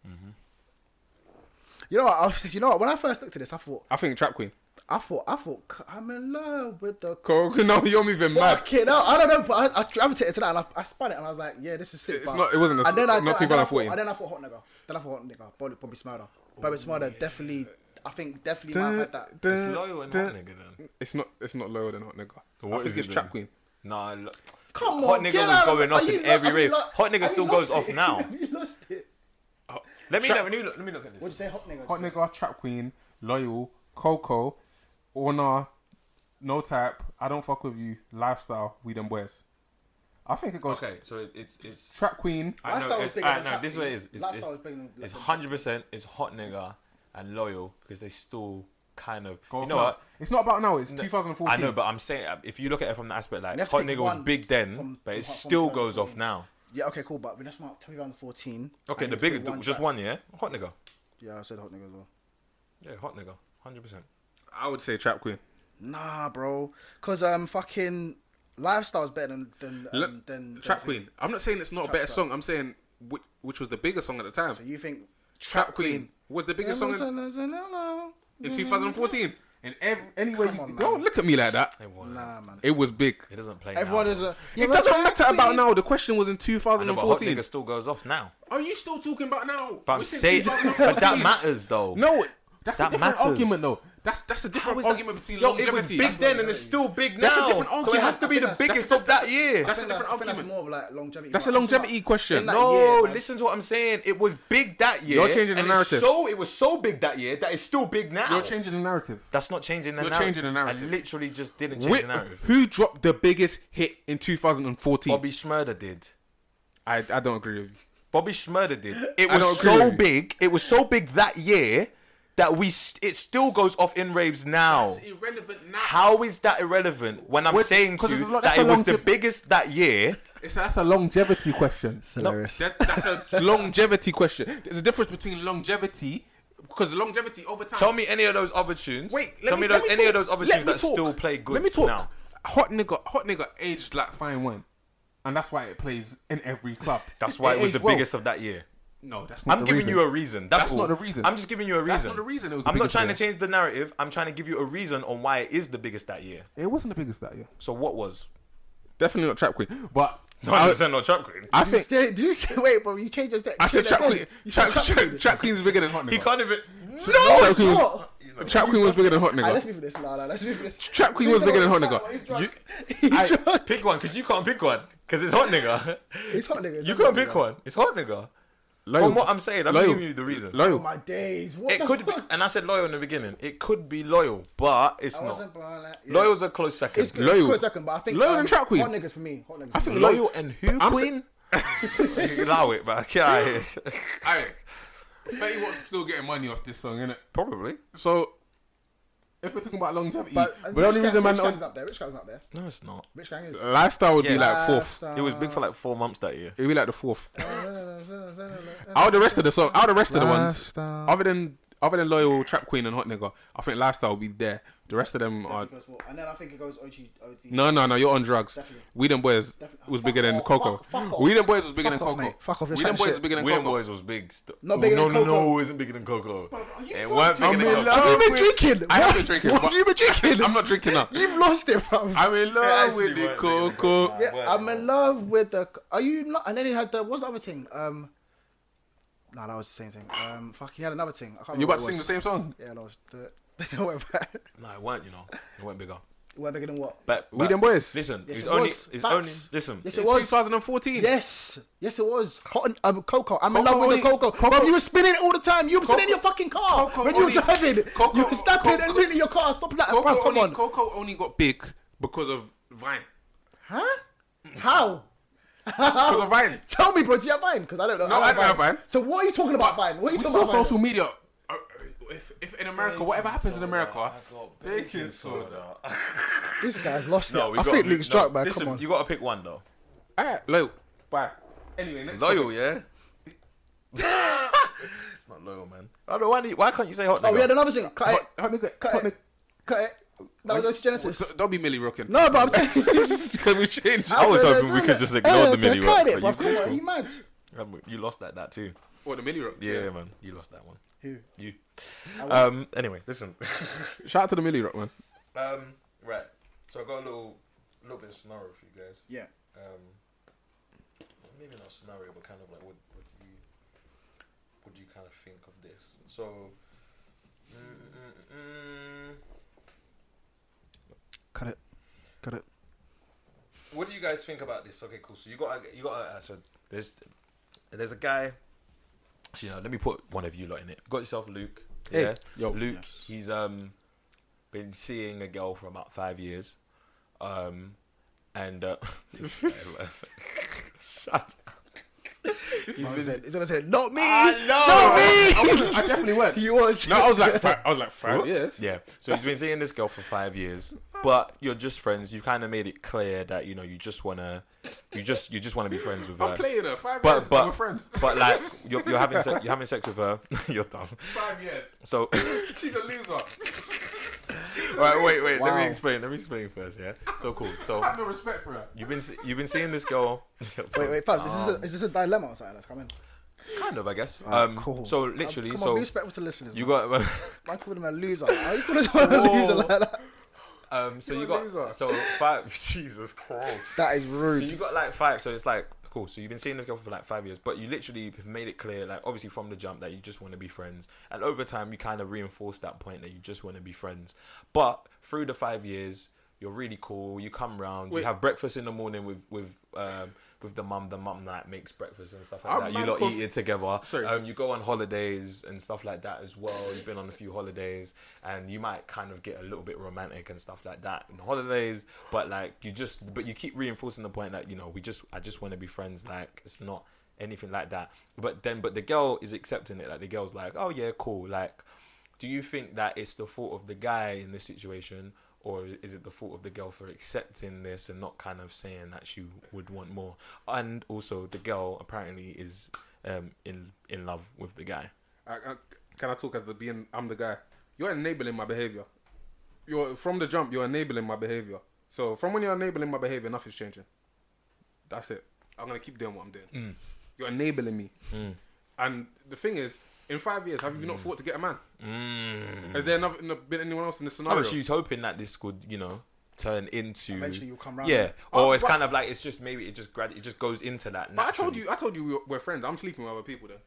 C: You know what? I was, you know what? When I first looked at this, I thought,
A: I think Trap Queen.
C: I thought, I thought, I'm in love with the.
A: Cool. No, you're moving mad.
C: Fuck it, no, I don't know, but I, I gravitated to that and I, I spun it and I was like, yeah, this is sick.
A: It's
C: but-
A: not. It wasn't. A,
C: and then I,
A: not
C: and then I thought,
A: twenty fourteen.
C: and then I thought hot nigga. Then I thought hot nigga. Bobby, Bobby Smurder. Bobby Smurder definitely. I think definitely might have had that.
B: It's loyal and hot nigga then.
A: It's not. It's not lower than hot nigga.
B: What
A: I think
B: is
A: it's
B: it
A: Trap
B: then?
A: Queen.
B: Nah, lo-
C: Come
B: hot
C: on,
B: nigga
C: get
B: was
C: out of
B: going
C: it.
B: off
C: Are
B: in
C: you
B: every
C: lo-
B: rave.
C: have you lo-
B: Hot nigga
C: have
B: still
C: you
B: goes
C: lost
B: off
C: it?
B: now.
C: Have you lost it?
B: Let me
A: Trap-
B: let me look. Let me look at this.
C: What'd you say, hot nigga?
A: Hot nigga, Trap Queen, Loyal, Coco, Orna, No Type, I Don't Fuck With You, Lifestyle, We Them Boys. I think it goes
B: Okay, so it, it's it's.
A: Trap Queen.
B: I know.
C: Lifestyle was
B: It's,
C: bigger
B: I
C: than
B: know.
C: Trap
B: This is
C: Queen.
B: what it is. It's,
C: Lifestyle
B: it's,
C: was bigger than-
B: it's
C: than
B: hundred percent. It's hot nigga and loyal because they still kind of.
A: Go
B: You
A: off
B: know
A: now.
B: what?
A: It's not about now. It's
B: No,
A: two thousand fourteen.
B: I know, but I'm saying uh, if you look at it from the aspect like
C: You have to
B: hot
C: pick
B: nigga was
C: one
B: big then,
C: from-
B: but
C: from
B: it
C: hot- from
B: still
C: twenty
B: goes off
C: fourteen.
B: now.
C: Yeah, okay, cool, but when that's about twenty fourteen.
B: Okay,
C: and
B: the
C: you
B: big,
C: pick one
B: just
C: track-
B: one, yeah, hot nigga.
C: Yeah, I said hot nigga as well.
B: Yeah, hot nigga, hundred percent.
A: I would say Trap Queen.
C: Nah, bro, cause um, fucking Lifestyle's better than than um,
A: Look,
C: than
A: Trap
C: than-
A: Queen. I'm not saying it's not a
C: Trap
A: better
C: Star.
A: song. I'm saying which, which was the bigger song at the time.
C: So you think
A: Trap Queen was the biggest song in, in two thousand fourteen. And every, anywhere
C: Come
A: you
C: on,
A: don't
C: man.
A: look at me like that.
B: It, won.
C: Nah, man.
A: It was big.
B: It doesn't play.
C: Everyone
B: now,
C: is
B: though.
C: a. Yeah,
A: It
C: but
A: doesn't
C: Trap
A: matter about
C: Queen-
A: now. The question was in two
B: I
A: thousand
B: know, but hot
A: fourteen.
B: nigga still goes off now.
A: Are you still talking about now?
B: But I'm
A: We said
B: saying, but that
A: twenty fourteen.
B: matters though.
A: No, that's
B: That
A: a different
B: matters.
A: argument though. That's that's a different
B: How is that-
A: argument between
B: Yo, it was
A: longevity.
B: big then and it's still big now.
A: That's a different
B: So it
A: argument.
B: has to be
C: I
B: the
C: think that's-
B: biggest
A: that's-
B: of that
A: that's-
B: year.
A: that's
C: I
A: a
C: think
A: different
C: I think that's
A: argument.
C: more of like longevity.
A: That's
C: but
A: a
C: I'm talking
A: longevity
C: about-
A: question.
C: in that
B: No,
C: year, man.
B: listen to what I'm saying. It was big that year.
A: You're changing the
B: and
A: narrative.
B: It's so it was so big that year that it's still big now.
A: You're changing the narrative.
B: That's not changing the
A: You're
B: narrative.
A: changing the narrative.
B: I literally just didn't change
A: Whi-
B: the narrative.
A: who dropped the biggest hit in two thousand fourteen?
B: Bobby Schmurder did.
A: I I don't agree with you.
B: Bobby Schmurder did. It
A: I don't
B: was
A: agree
B: so
A: with you.
B: big. It was so big that year that we. St- it still goes off in raves now.
A: irrelevant now.
B: How is that irrelevant when I'm
A: What-
B: saying to
A: 'cause it's a
B: you
A: lot-
B: that
A: that's
B: it
A: a
B: was
A: long
B: the
A: tip.
B: biggest that year?
A: It's, that's a longevity question.
C: It's hilarious.
A: That, that's a longevity question. There's a difference between longevity because longevity over time.
B: Tell me any of those other tunes.
A: Wait, let
B: tell
A: me,
B: me,
A: let
B: those,
A: me
B: any
A: talk.
B: of those other
A: Let
B: tunes
A: me
B: that
A: talk.
B: still play good
A: Let me talk.
B: now.
A: Hot nigga, hot nigga aged like fine wine, and that's why it plays in every club.
B: That's why it, was
A: aged
B: the
A: well.
B: biggest of that year.
A: No, that's not
B: I'm
A: the
B: giving
A: reason.
B: you a reason. That's,
A: That's
B: all.
A: not the reason.
B: I'm just giving you a reason.
A: That's not the reason it was the
B: I'm not
A: biggest
B: trying
A: year.
B: to change the narrative. I'm trying to give you a reason on why it is the biggest that year.
A: It wasn't the biggest that year.
B: So what was?
A: Definitely not Trap Queen, but
B: one hundred percent not Trap Queen.
A: I
C: Did you,
A: think
C: say, did you say wait, bro? You changed the.
A: I said
C: you
A: Trap Queen.
C: You said
A: Trap,
C: Trap
A: Trap,
C: Queen.
A: Trap Queen's bigger than Hot Nigga.
B: He can't even.
C: No,
A: Trap
C: it's
A: Queen was-
C: not.
A: Trap Queen was bigger than Hot
C: Alright, let's
A: Nigga.
C: be for this. No, no, let's be for this.
A: Trap Queen was bigger than Hot
C: He's
A: Nigga.
C: drunk.
A: You-
C: He's
A: I-
C: drunk.
B: Pick one, because you can't pick one. Because it's Hot Nigga.
C: It's hot nigga. It's
B: You
C: hot
B: can't
C: nigga.
B: pick one. It's Hot Nigga.
A: Loyal.
B: From what I'm saying, I'm
A: Loyal.
B: giving you the reason.
C: Oh
A: Loyal.
C: my days. What
B: It
C: the
B: could be,
C: fuck?
B: and I said loyal in the beginning. It could be loyal, but it's
C: I
B: not.
C: wasn't born like- yeah.
B: Loyal's a close second.
C: It's, it's
A: Loyal.
C: close second, but I think
A: Loyal
C: um,
A: and Trap Queen.
C: Hot niggas for me. Hot niggas.
A: I
C: for
A: think
C: me.
B: Loyal
A: Loyal.
B: and who,
A: I'm
B: Queen? Allow it, but yeah,
A: Alright, Fetty Wap's still getting money off this song, innit?
B: probably.
A: So, if we're talking about longevity,
C: But
A: but,
C: uh,
A: the only
C: Rich
A: reason
C: Gang-
A: man,
C: Rich Gang's up there. Rich Gang's up there.
B: No, it's not.
C: Rich Gang is.
A: lifestyle would be
B: Yeah.
A: like fourth.
B: It was big for like four months that year.
A: It'd be like the fourth. Out of the rest of the song, out of the rest of the ones,
C: Lifestyle.
A: other than other than Loyal, Trap Queen, and Hot Nigga, I think Lifestyle will be there. The rest of them are.
C: And then I think it goes O G. O T.
A: No, no, no. You're on drugs.
C: Definitely.
A: We Them Boys
C: Definitely.
A: was
C: Fuck
A: bigger than
C: off,
A: Coco.
C: fuck- fuck off.
A: We Them Boys was bigger
C: Fuck
A: than
C: off,
A: Coco.
C: mate. Fuck off, you're
A: We Them
C: chatting
A: Boys
C: shit.
A: was bigger than
B: William
A: Coco.
B: Boys was big. St-
C: Not bigger
B: no,
C: than
B: no,
C: Coco.
B: no, it wasn't bigger than Coco.
C: are you
B: It
C: drunk?
B: weren't bigger
A: I'm
B: than
A: in
B: Coco.
A: love
C: Have you been
A: with-
C: drinking?
A: I have
C: What?
A: been drinking.
C: What
A: but
C: have you been drinking?
A: I'm not drinking now.
C: You've lost it, bro.
A: I'm in love
B: actually
A: with the
B: weren't bigger than
A: Coco.
B: Coco.
C: Yeah,
B: Word.
C: I'm in love with the. Are you not? And then he had the. What's the other thing? Um. No, that was the same thing. Um. Fuck, he had another thing. I can't
A: You
C: remember
A: about to
C: what
A: sing
C: it
A: the same song?
C: was. Yeah, no, it's the. They went back.
B: No, it weren't. You know, it weren't bigger.
C: Were bigger than what?
B: But,
A: We
B: but
A: Them Boys.
B: Listen,
C: Yes,
B: it's
C: it
B: only,
C: was.
B: it's
C: Facts.
B: only. Listen,
C: Yes,
A: In
C: it was.
A: twenty fourteen.
C: Yes, yes, it was. Hot and, um, Coco. I'm in
A: Coco
C: love with the
A: only-
C: Coco.
A: Coco-
C: Bro, you were spinning it all the time. You were spinning
A: Coco-
C: your fucking car
A: Coco
C: when you were
A: only-
C: driving.
A: Coco-
C: you were snapping
A: Coco-
C: and leaning your car. Stop that,
A: Coco,
C: bro. Come
A: only,
C: on.
A: Coco only got big because of Vine.
C: Huh? How?
A: Because of Vine.
C: Tell me, bro. Do you have Vine? Because I don't know.
A: No, I don't have Vine.
C: So what are you talking about, Vine? What are you
A: We
C: talking
A: saw
C: about? Vine?
A: social media. Uh, If, if in America, whatever happens in America, baking soda.
C: This guy's lost
B: No,
C: it.
B: we
C: I
B: got,
C: think
B: we-
C: Luke's
B: no,
C: drunk, man.
B: Listen,
C: Come on.
B: you got to pick one though.
A: Alright, loyal. Bye. Anyway, next
B: Loyal,
A: topic.
B: yeah. It's not loyal, man. I don't know why. do you- Why can't you say hot nigga?
C: Oh, we had another thing. Cut it.
A: Hot nigga.
C: Cut
A: Hot
C: it. Cut it. That was O T Genesis.
A: Don't be Millie rocking.
C: No, but I'm telling you.
A: Can we change?
B: I was
C: No, no,
B: hoping
C: no,
B: we
C: no.
B: could just
C: Eh,
B: ignore the
C: to
B: mini
C: cut
B: rock.
C: it,
B: but
C: bro.
B: you-
C: Come on, are you mad?
B: Um, You lost that, that too.
A: What, the Millie rock?
B: Yeah, man. You lost that one.
C: Who?
B: You.
C: I won.
B: Um. Anyway, listen.
A: Shout out to the Millie rock, man.
B: um. Right. So I got a little, little bit of scenario for you guys.
C: Yeah.
B: Um. Maybe not scenario, but kind of like what, what do you, what do you kind of think of this? So. Mm, mm, mm,
C: Cut it. Cut it.
B: what do you guys think about this? Okay, cool. So you got, a- you got. A, so there's, there's a guy. So, you know, let me put one of you lot in it. Got yourself Luke.
A: Hey,
B: Yeah.
A: yo.
B: Luke.
C: Yes.
B: He's um, been seeing a girl for about five years, um, and uh, shut up.
C: He's gonna say, he's gonna say, not me.
B: I know.
C: Not me.
A: I, wasn't, I definitely went.
C: He was.
A: No, I was like, five, I was like five
B: What?
A: years.
B: Yeah. So he's been seeing this girl for five years, but you're just friends. You've kind of made it clear that you know you just wanna, you just you just want to be friends with her.
A: I'm playing her. Five
B: But
A: years.
B: but
A: we're friends.
B: but like you're, you're having sex, you're having sex with her. You're dumb.
A: Five years.
B: So
A: She's a loser.
B: right, wait, wait. Let me
C: Wow.
B: explain. Let me explain first. Yeah. So cool.
A: I
B: So
A: have no respect for her.
B: you've been you've been seeing this girl.
C: Wait, wait, Fabs, is, this a, is this a dilemma or something that's coming?
B: Kind of, I guess.
C: Alright,
B: Um.
C: cool.
B: So
C: Um,
B: literally,
C: come on,
B: so
C: be respectful to listeners.
B: you
C: man.
B: got.
C: I call him a loser. How you calling someone a loser like that?
B: Um. So
A: You're
B: you
A: a
B: got.
A: loser.
B: So five. Jesus Christ.
C: That is
B: So
C: rude.
B: you got like five. So it's like cool. So you've been seeing this girl for like five years, but you literally have made it clear, like obviously from the jump, that you just want to be friends. And over time, you kind of reinforce that point that you just want to be friends. But through the five years, you're really cool. You come round.
A: Wait.
B: You have breakfast in the morning with with um, with the mum. The mum that makes breakfast and stuff like
A: I'm
B: that. You
A: mad
B: lot
A: conf-
B: eat it together.
A: Sorry.
B: Um, you go on holidays and stuff like that as well. You've been on a few holidays, and you might kind of get a little bit romantic and stuff like that in holidays. But like you just, but you keep reinforcing the point that you know we just, I just want to be friends. Like it's not anything like that. But then, but the girl is accepting it. Like the girl's like, oh yeah, cool. Like, do you think that it's the fault of the guy in this situation? Or is it the fault of the girl for accepting this and not kind of saying that she would want more? And also, the girl apparently is um, in in love with the guy.
A: I, I, can I talk as the being? I'm the guy. You're enabling my behavior. You're from the jump. You're enabling my behavior. So from when you're enabling my behavior, nothing's changing. That's it. I'm gonna keep doing what I'm doing.
B: Mm.
A: You're enabling me.
B: Mm.
A: And the thing is, in five years, have you not fought to get a man?
B: Mm.
A: Has there never been anyone else in this
B: Oh,
A: scenario?
B: but she's hoping that this could, you know, turn into.
C: Eventually, you'll come round.
B: Yeah,
A: Oh,
B: or it's
A: but-
B: kind of like it's just maybe it just grad it just goes into that.
A: But I told
B: naturally.
A: you, I told you we were- we're friends. I'm sleeping with other people. Then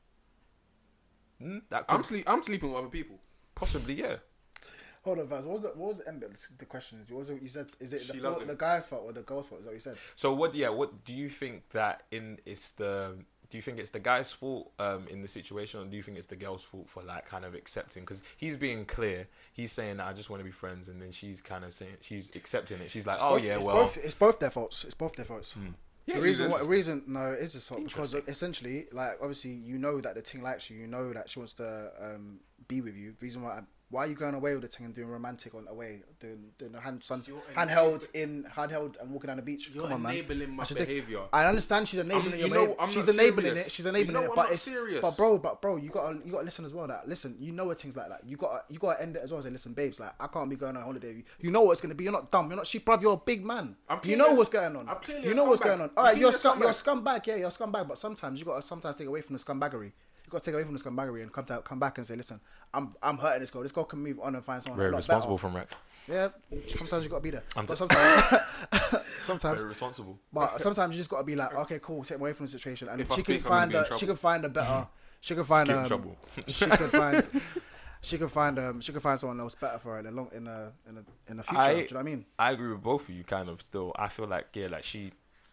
B: Mm, that
A: I'm
B: could
A: sleep. I'm sleeping with other people.
B: possibly, yeah.
C: Hold on, Vaz. What was the what was the end bit? The question is, what was it, you said? Is it
A: She
C: the,
A: loves
C: what,
A: him.
C: the guy's fault or the girl's fault? Is that what you said?
B: So what? Yeah. What do you think that in it's the? Do you think it's the guy's fault um, in the situation, or do you think it's the girl's fault for like kind of accepting? Because he's being clear. He's saying that I just want to be friends, and then she's kind of saying she's accepting it. She's like, oh
C: Both-
B: yeah,
C: it's
B: well,
C: both, it's both their faults. It's both their faults.
A: Yeah,
C: the reason,
A: it's
C: what reason? No, it is his fault because
A: Interesting.
C: essentially, like obviously, you know that the thing likes you. You know that she wants to um, be with you. The reason why, why are you going away with the thing and doing romantic on away, doing doing the hand sun,
A: You're
C: handheld in handheld and walking down the beach?
A: You're
C: Come on, man.
A: enabling my
C: That's ridiculous.
A: behavior.
C: I understand she's enabling
A: I'm-
C: your
A: you know,
C: behavior.
A: I'm
C: She's
A: not
C: enabling
A: serious.
C: it. She's enabling
A: You know
C: it.
A: I'm
C: But
A: not
C: it's
A: serious.
C: but bro, but bro, you gotta you gotta listen as well. That listen, you know what things like that. You gotta you gotta end it as well. Say, listen, babes, like I can't be going on holiday. with you. You know what it's gonna be. You're not dumb. You're not. She, bruv, you're a big man.
A: I'm
C: You
A: clearly
C: know
A: a-
C: what's going on.
A: I'm clearly
C: You
A: a
C: know what's
A: scumbag.
C: going on. All
A: I'm
C: right, you're a
A: clearly a
C: scum. You're a
A: scumbag.
C: scumbag. Yeah, you're a scumbag. But sometimes you gotta sometimes take away from the scumbaggery. You gotta take away from the scumbaggery and come to, come back and say, listen, I'm I'm hurting this girl. This girl can move on and find someone
B: very
C: a lot
B: responsible
C: better.
B: from Rex.
C: Yeah, sometimes you gotta be there.
B: I'm
C: but
B: t-
C: sometimes, sometimes,
B: Very responsible.
C: but sometimes you just gotta be like, okay, cool, take me away from the situation, and
A: If I
C: she can
A: speak, I'm gonna
C: find
A: be in
C: a, she
A: trouble.
C: can find a better, she can find
B: Get in
C: um,
B: trouble.
C: she can find, she can find um, she can find someone else better for her in the long in the in the in the future.
B: I-
C: do you know what I mean?
B: I agree with both of you, kind of. Still, I feel like yeah, like she.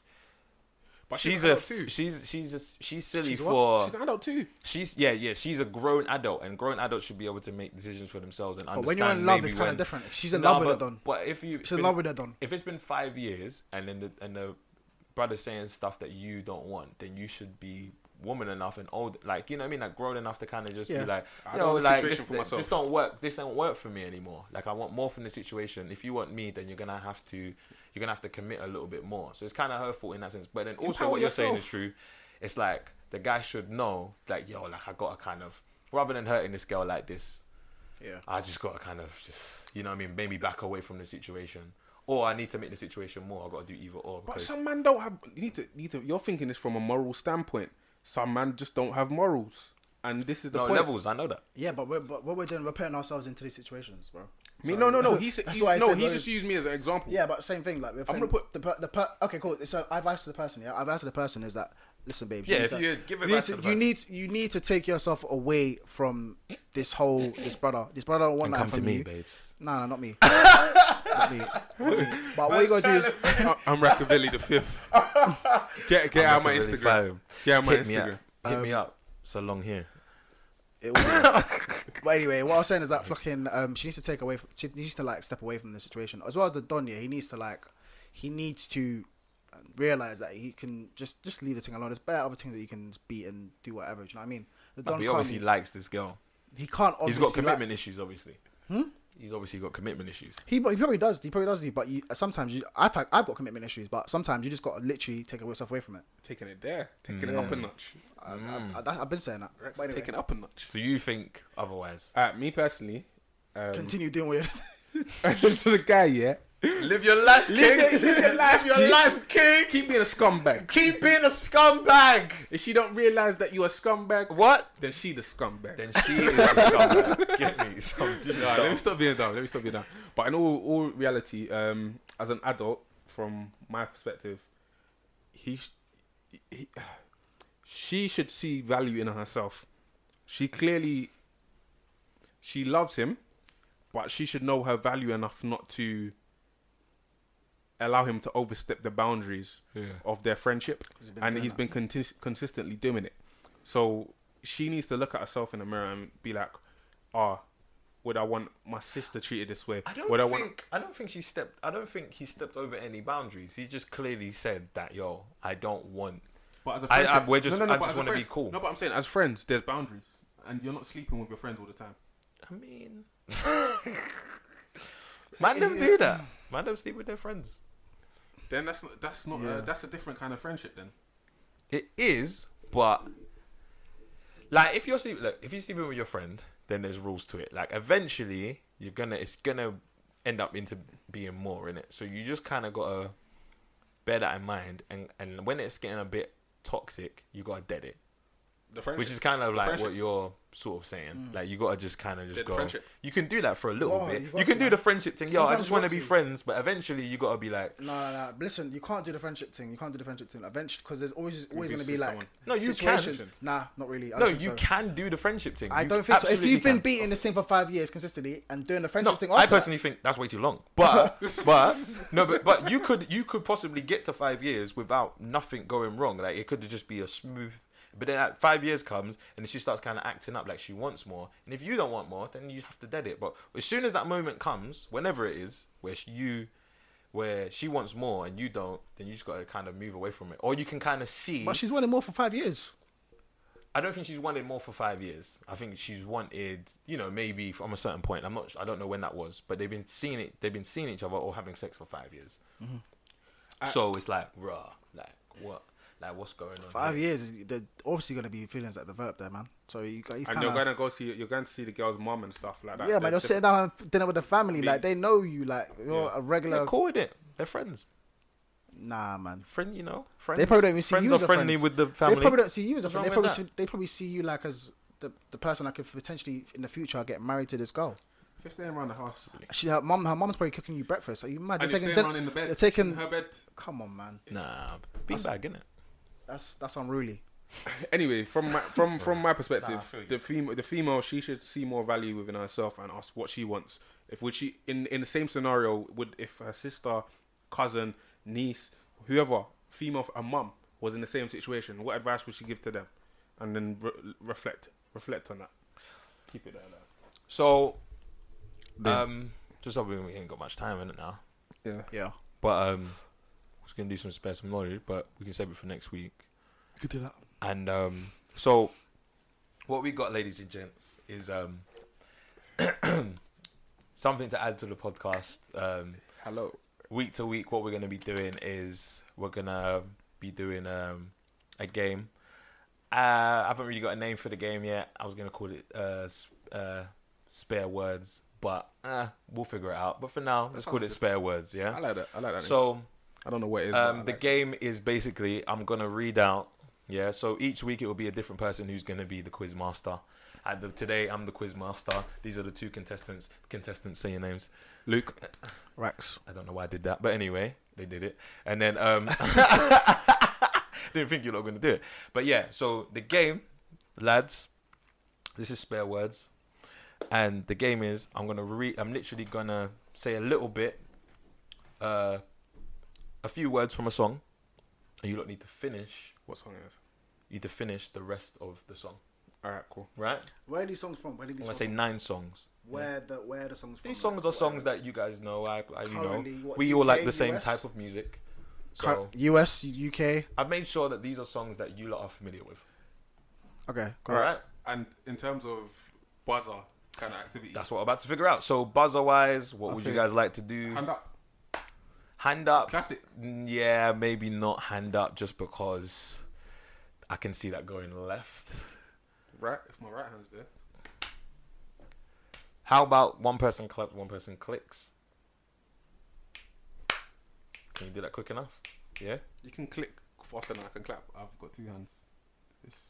A: But
B: she's
A: she's
B: a
A: an
B: f-
A: adult too.
B: she's she's a, she's silly
A: She's
B: for
A: what? She's an adult too.
B: she's yeah yeah she's a grown adult, and grown adults should be able to make decisions for themselves and
C: But
B: understand.
C: when you're in love,
B: maybe
C: it's kind
B: when-
C: of different. If she's in
B: Nah,
C: love with
B: but,
C: it, done.
B: But if you
C: She's in love with it, done.
B: if it's been five years and then the and the brother's saying stuff that you don't want, then you should be woman enough and old, like you know what I mean, like grown enough to kind of just
C: Yeah.
B: be like,
A: I
B: you
A: don't
B: know,
A: want a
B: like
A: situation
B: this,
A: for
B: this,
A: myself.
B: this don't work. This don't work for me anymore. Like I want more from the situation. If you want me, then you're gonna have to you're gonna have to commit a little bit more. So it's kind of her fault in that sense. But then also
A: Empower
B: what you're saying
A: yourself.
B: is true. It's like the guy should know, like yo, like I gotta kind of rather than hurting this girl like this.
C: Yeah.
B: I just got to kind of just, you know what I mean, maybe back away from the situation. Or I need to make the situation more. I got to do either or.
A: But
B: because-
A: some man don't have. You need to. Need to. You're thinking this from a moral standpoint. Some man just don't have morals, and this is the
B: no,
A: point.
B: levels, I know that.
C: Yeah, but, we're, but what we're doing, we're putting ourselves into these situations, bro.
A: I mean,
C: So-
A: no, no, no. He's,
C: That's
A: he's
C: why I
A: no.
C: said
A: He's
C: those-
A: just used me as an example.
C: Yeah, but same thing. Like we're
A: I'm
C: putting
A: gonna put-
C: the per, the per, okay, cool. So I've asked the person. Yeah, I've asked the person is that listen, babe.
B: Yeah,
C: need
B: if
C: to-
B: you give it
C: you
B: back
C: need
B: to
C: to,
B: the
C: you
B: person.
C: need you need to take yourself away from this whole this brother. This brother don't want
B: And
C: that
B: come to
C: from
B: me,
C: you.
B: babes.
C: No, no, not me. not me. Not me. But what you gotta do is
A: I- I'm Rackavelli the fifth. Get get out my
B: Really
A: Instagram.
B: fine.
A: Get out my
B: Hit me
A: Instagram.
B: up. Hit me up. So long here.
C: It will. But anyway, what I was saying is that fucking um, she needs to take away. From, she needs to like step away from the situation, as well as the Don. Yeah, he needs to like, he needs to realize that he can just just leave the thing alone. There's better other things that you can beat and do whatever. Do you know what I mean? The
B: But
C: Don
B: he
C: can't
B: obviously
C: be-
B: likes this girl.
C: he can't.
B: He's
C: Obviously
B: got commitment issues, obviously.
C: Hmm?
B: He's obviously got commitment issues.
C: He, he probably does. He probably does. do, But you, sometimes you, I've had, I've got commitment issues. But sometimes you just got to literally take yourself away from it.
A: Taking it there. Taking it
C: Yeah.
A: up a notch.
C: I, I, I, I've been saying that.
A: Rex,
C: But anyway,
A: Taking it up a notch.
B: So you think otherwise?
A: Uh, me personally. Um,
C: continue doing weird.
A: to the guy, yeah.
B: Live your life, king.
A: Live your- live your life,
B: Live
A: G.
B: your life, king.
A: Keep being a scumbag.
B: Keep being a scumbag.
A: If she don't realize that you're a scumbag,
B: What?
A: then she the scumbag.
B: Then she is a scumbag. Get me? Some this is
A: Nah, let me
B: dumb.
A: stop being dumb. Let me stop being dumb. But in all, all reality, um, as an adult, from my perspective, he, sh- he, she should see value in herself. She clearly, she loves him, but she should know her value enough not to allow him to overstep the boundaries
B: Yeah.
A: of their friendship,
C: He's been
A: and
C: doing
A: he's
C: that.
A: been contis- consistently doing it. So she needs to look at herself in the mirror and be like, "Ah, would I want my sister treated this way?
B: I don't
A: would I
B: think
A: want?"
B: I don't think she stepped. I don't think he stepped over any boundaries. He just clearly said that, yo, I don't want.
A: But as a
B: I- I-
A: friendship-
B: we're just- I
A: but
B: just
A: as a
B: wanna be
A: friends-
B: cool.
A: No, but I'm saying as friends, there's boundaries, and you're not sleeping with your friends all the time.
B: I mean, man, don't do that. Man, don't sleep with their friends.
A: Then that's not, that's not
C: Yeah.
A: uh, that's a different kind of friendship. Then
B: It is, but Like if you're sleep, look, if you're sleeping with your friend, then there's rules to it. Like eventually, you're gonna, it's gonna end up into being more in it. So you just kind of gotta bear that in mind, and and when it's getting a bit toxic, you gotta dead it.
A: The friendship.
B: Which is kind of
A: The
B: like
A: friendship.
B: what you're sort of saying.
C: Mm.
B: Like you gotta just kind of just
A: The
B: go.
A: friendship.
B: You can do that for a little
C: Oh,
B: bit.
C: you
B: You,
C: got
B: can
C: to,
B: do
C: man.
B: the friendship thing. Yo, I
C: Sometimes
B: just
C: you
B: want to
C: got
B: be
C: to.
B: friends, but eventually you gotta be like,
C: No, no, no. Listen, you can't do the friendship thing. You can't do the friendship thing. Eventually, because there's always always
A: be
C: going to be
A: with
C: like
A: someone.
B: No, you
C: situations.
A: can.
C: Nah, not really. I
B: no,
C: don't
B: you
C: think so.
B: can do the friendship thing.
C: I
B: You
C: don't think so. If
B: absolutely
C: you've been
B: can.
C: beating the same for five years consistently and doing the
B: No,
C: friendship thing,
B: I
C: after
B: personally think that's way too long. But but no, but but you could you could possibly get to five years without nothing going wrong. Like it could just be a smooth. But then at five years comes and she starts kind of acting up like she wants more. And if you don't want more, then you have to dead it. But as soon as that moment comes, whenever it is, where she, you, where she wants more and you don't, then you just got to kind of move away from it. Or you can kind of see.
C: that, but she's wanting more for five years.
B: I don't think she's wanted more for five years. I think she's wanted, you know, maybe from a certain point. I'm not. I don't know when that was, but they've been seeing it. They've been seeing each other or having sex for five years.
C: Mm-hmm.
A: I-
B: So it's like, raw. Like what? Like what's going on?
C: Five
B: here?
C: years, there's obviously going to be feelings that develop there, man. So you got, he's
A: And
C: kind
A: you're
C: of
A: gonna go see. You're going to see the girl's mum and stuff like that.
C: yeah, man. You're
A: There's
C: sitting down at dinner with the family,
A: Be-
C: like they know you, like you're
A: Yeah.
C: a regular.
B: They're cool with it. They're friends.
C: Nah, man.
B: Friend, you know, friends.
C: They probably don't even see
B: friends
C: you
B: are
C: as a
B: friendly
C: friend.
B: with the
C: They
B: family.
C: probably don't see you as a
B: What's
C: friend. They
B: wrong with
C: probably see, they probably see you like as the, the person that could potentially in the future get married to this girl.
A: If you're staying around the house
C: She, her mom, her mom's probably cooking you breakfast. Are you mad?
A: and
C: They're
A: you're
C: taking
A: staying
C: din-
A: around in the bed,
C: they're taking-
A: in her bed.
C: Come on, man.
B: Nah, beanbag, innit?
C: That's that's unruly.
A: Anyway, from my from from my perspective,
B: Nah, I feel you.
A: the female the female she should see more value within herself and ask what she wants. If would she in in the same scenario would if her sister, cousin, niece, whoever, female, a mum was in the same situation, what advice would she give to them? And then re- reflect reflect on that. Keep it there. there.
B: So,
C: Then-
B: um, just hoping we ain't got much time in it now.
A: Yeah.
C: Yeah,
B: But um, I was gonna do some spare some knowledge, but we can save it for next week.
C: you could do that.
B: And um, so what we got, ladies and gents, is um, something to add to the podcast. Um,
A: Hello.
B: week to week, what we're gonna be doing is we're gonna be doing um, a game. Uh, I haven't really got a name for the game yet. I was gonna call it uh, s- uh, Spare Words, but uh, we'll figure it out. But for now, let's call
A: sounds
B: it
A: good.
B: Spare Words.
A: I
B: Yeah.
A: like that. I like that. name.
B: So.
A: I don't know what it is. but I
B: Um, the
A: like
B: game is basically I'm gonna read out. Yeah, so each week it will be a different person who's gonna be the quiz master. At the, today I'm the quiz master. These are the two contestants. Contestants, say your names.
A: that. Luke.
C: Rex.
B: I don't know why I did that, but anyway, they did it. And then um, didn't think you were gonna do it, but yeah. So the game, lads, this is Spare Words, and the game is I'm gonna read. I'm literally gonna say a little bit. Uh. A few words from a song, and you don't need to finish.
A: What song is?
B: You need to finish the rest of the song,
A: All right, cool.
B: right?
C: Where are these songs from? Where did
B: I'm
C: these
B: gonna
C: songs
B: say nine songs.
C: from? Where the where are the songs from?
B: These songs are songs that you guys know. I, I you know,
C: Currently, what,
B: we all
C: U K,
B: like the same
C: U S?
B: type of music.
C: Cur-
B: So
C: U S, U K.
B: I've made sure that these are songs that you lot are familiar with.
C: Okay,
B: All
C: correct.
B: right,
A: And in terms of buzzer kind of activity,
B: that's what I'm about to figure out. So buzzer wise, what
A: I'll
B: would
A: say
B: you guys like to do?
A: hand up,
B: Hand up.
A: classic.
B: Mm, Yeah, maybe not hand up, just because I can see that going left.
A: Right, if my right hand's there.
B: How about one person claps, one person clicks? Can you do that quick enough? Yeah?
A: You can click faster than I can clap. I've got two hands. It's...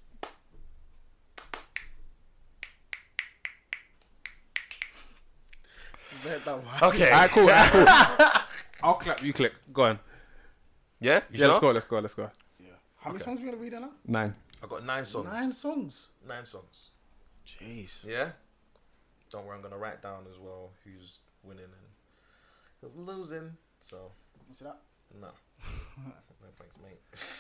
B: Okay.
A: Alright, cool. Alright, cool. I'll clap. You click. Go on.
B: Yeah? You
A: yeah,
B: sure?
A: let's go. Let's go. Let's go.
C: Yeah. How many
B: Okay.
C: songs are we gonna read now?
A: Nine.
B: I got nine songs.
C: Nine songs.
B: Nine songs.
C: Jeez.
B: Yeah? Don't worry, I'm going to write down as well who's winning and who's losing. So,
C: You see that?
B: no. No thanks, mate.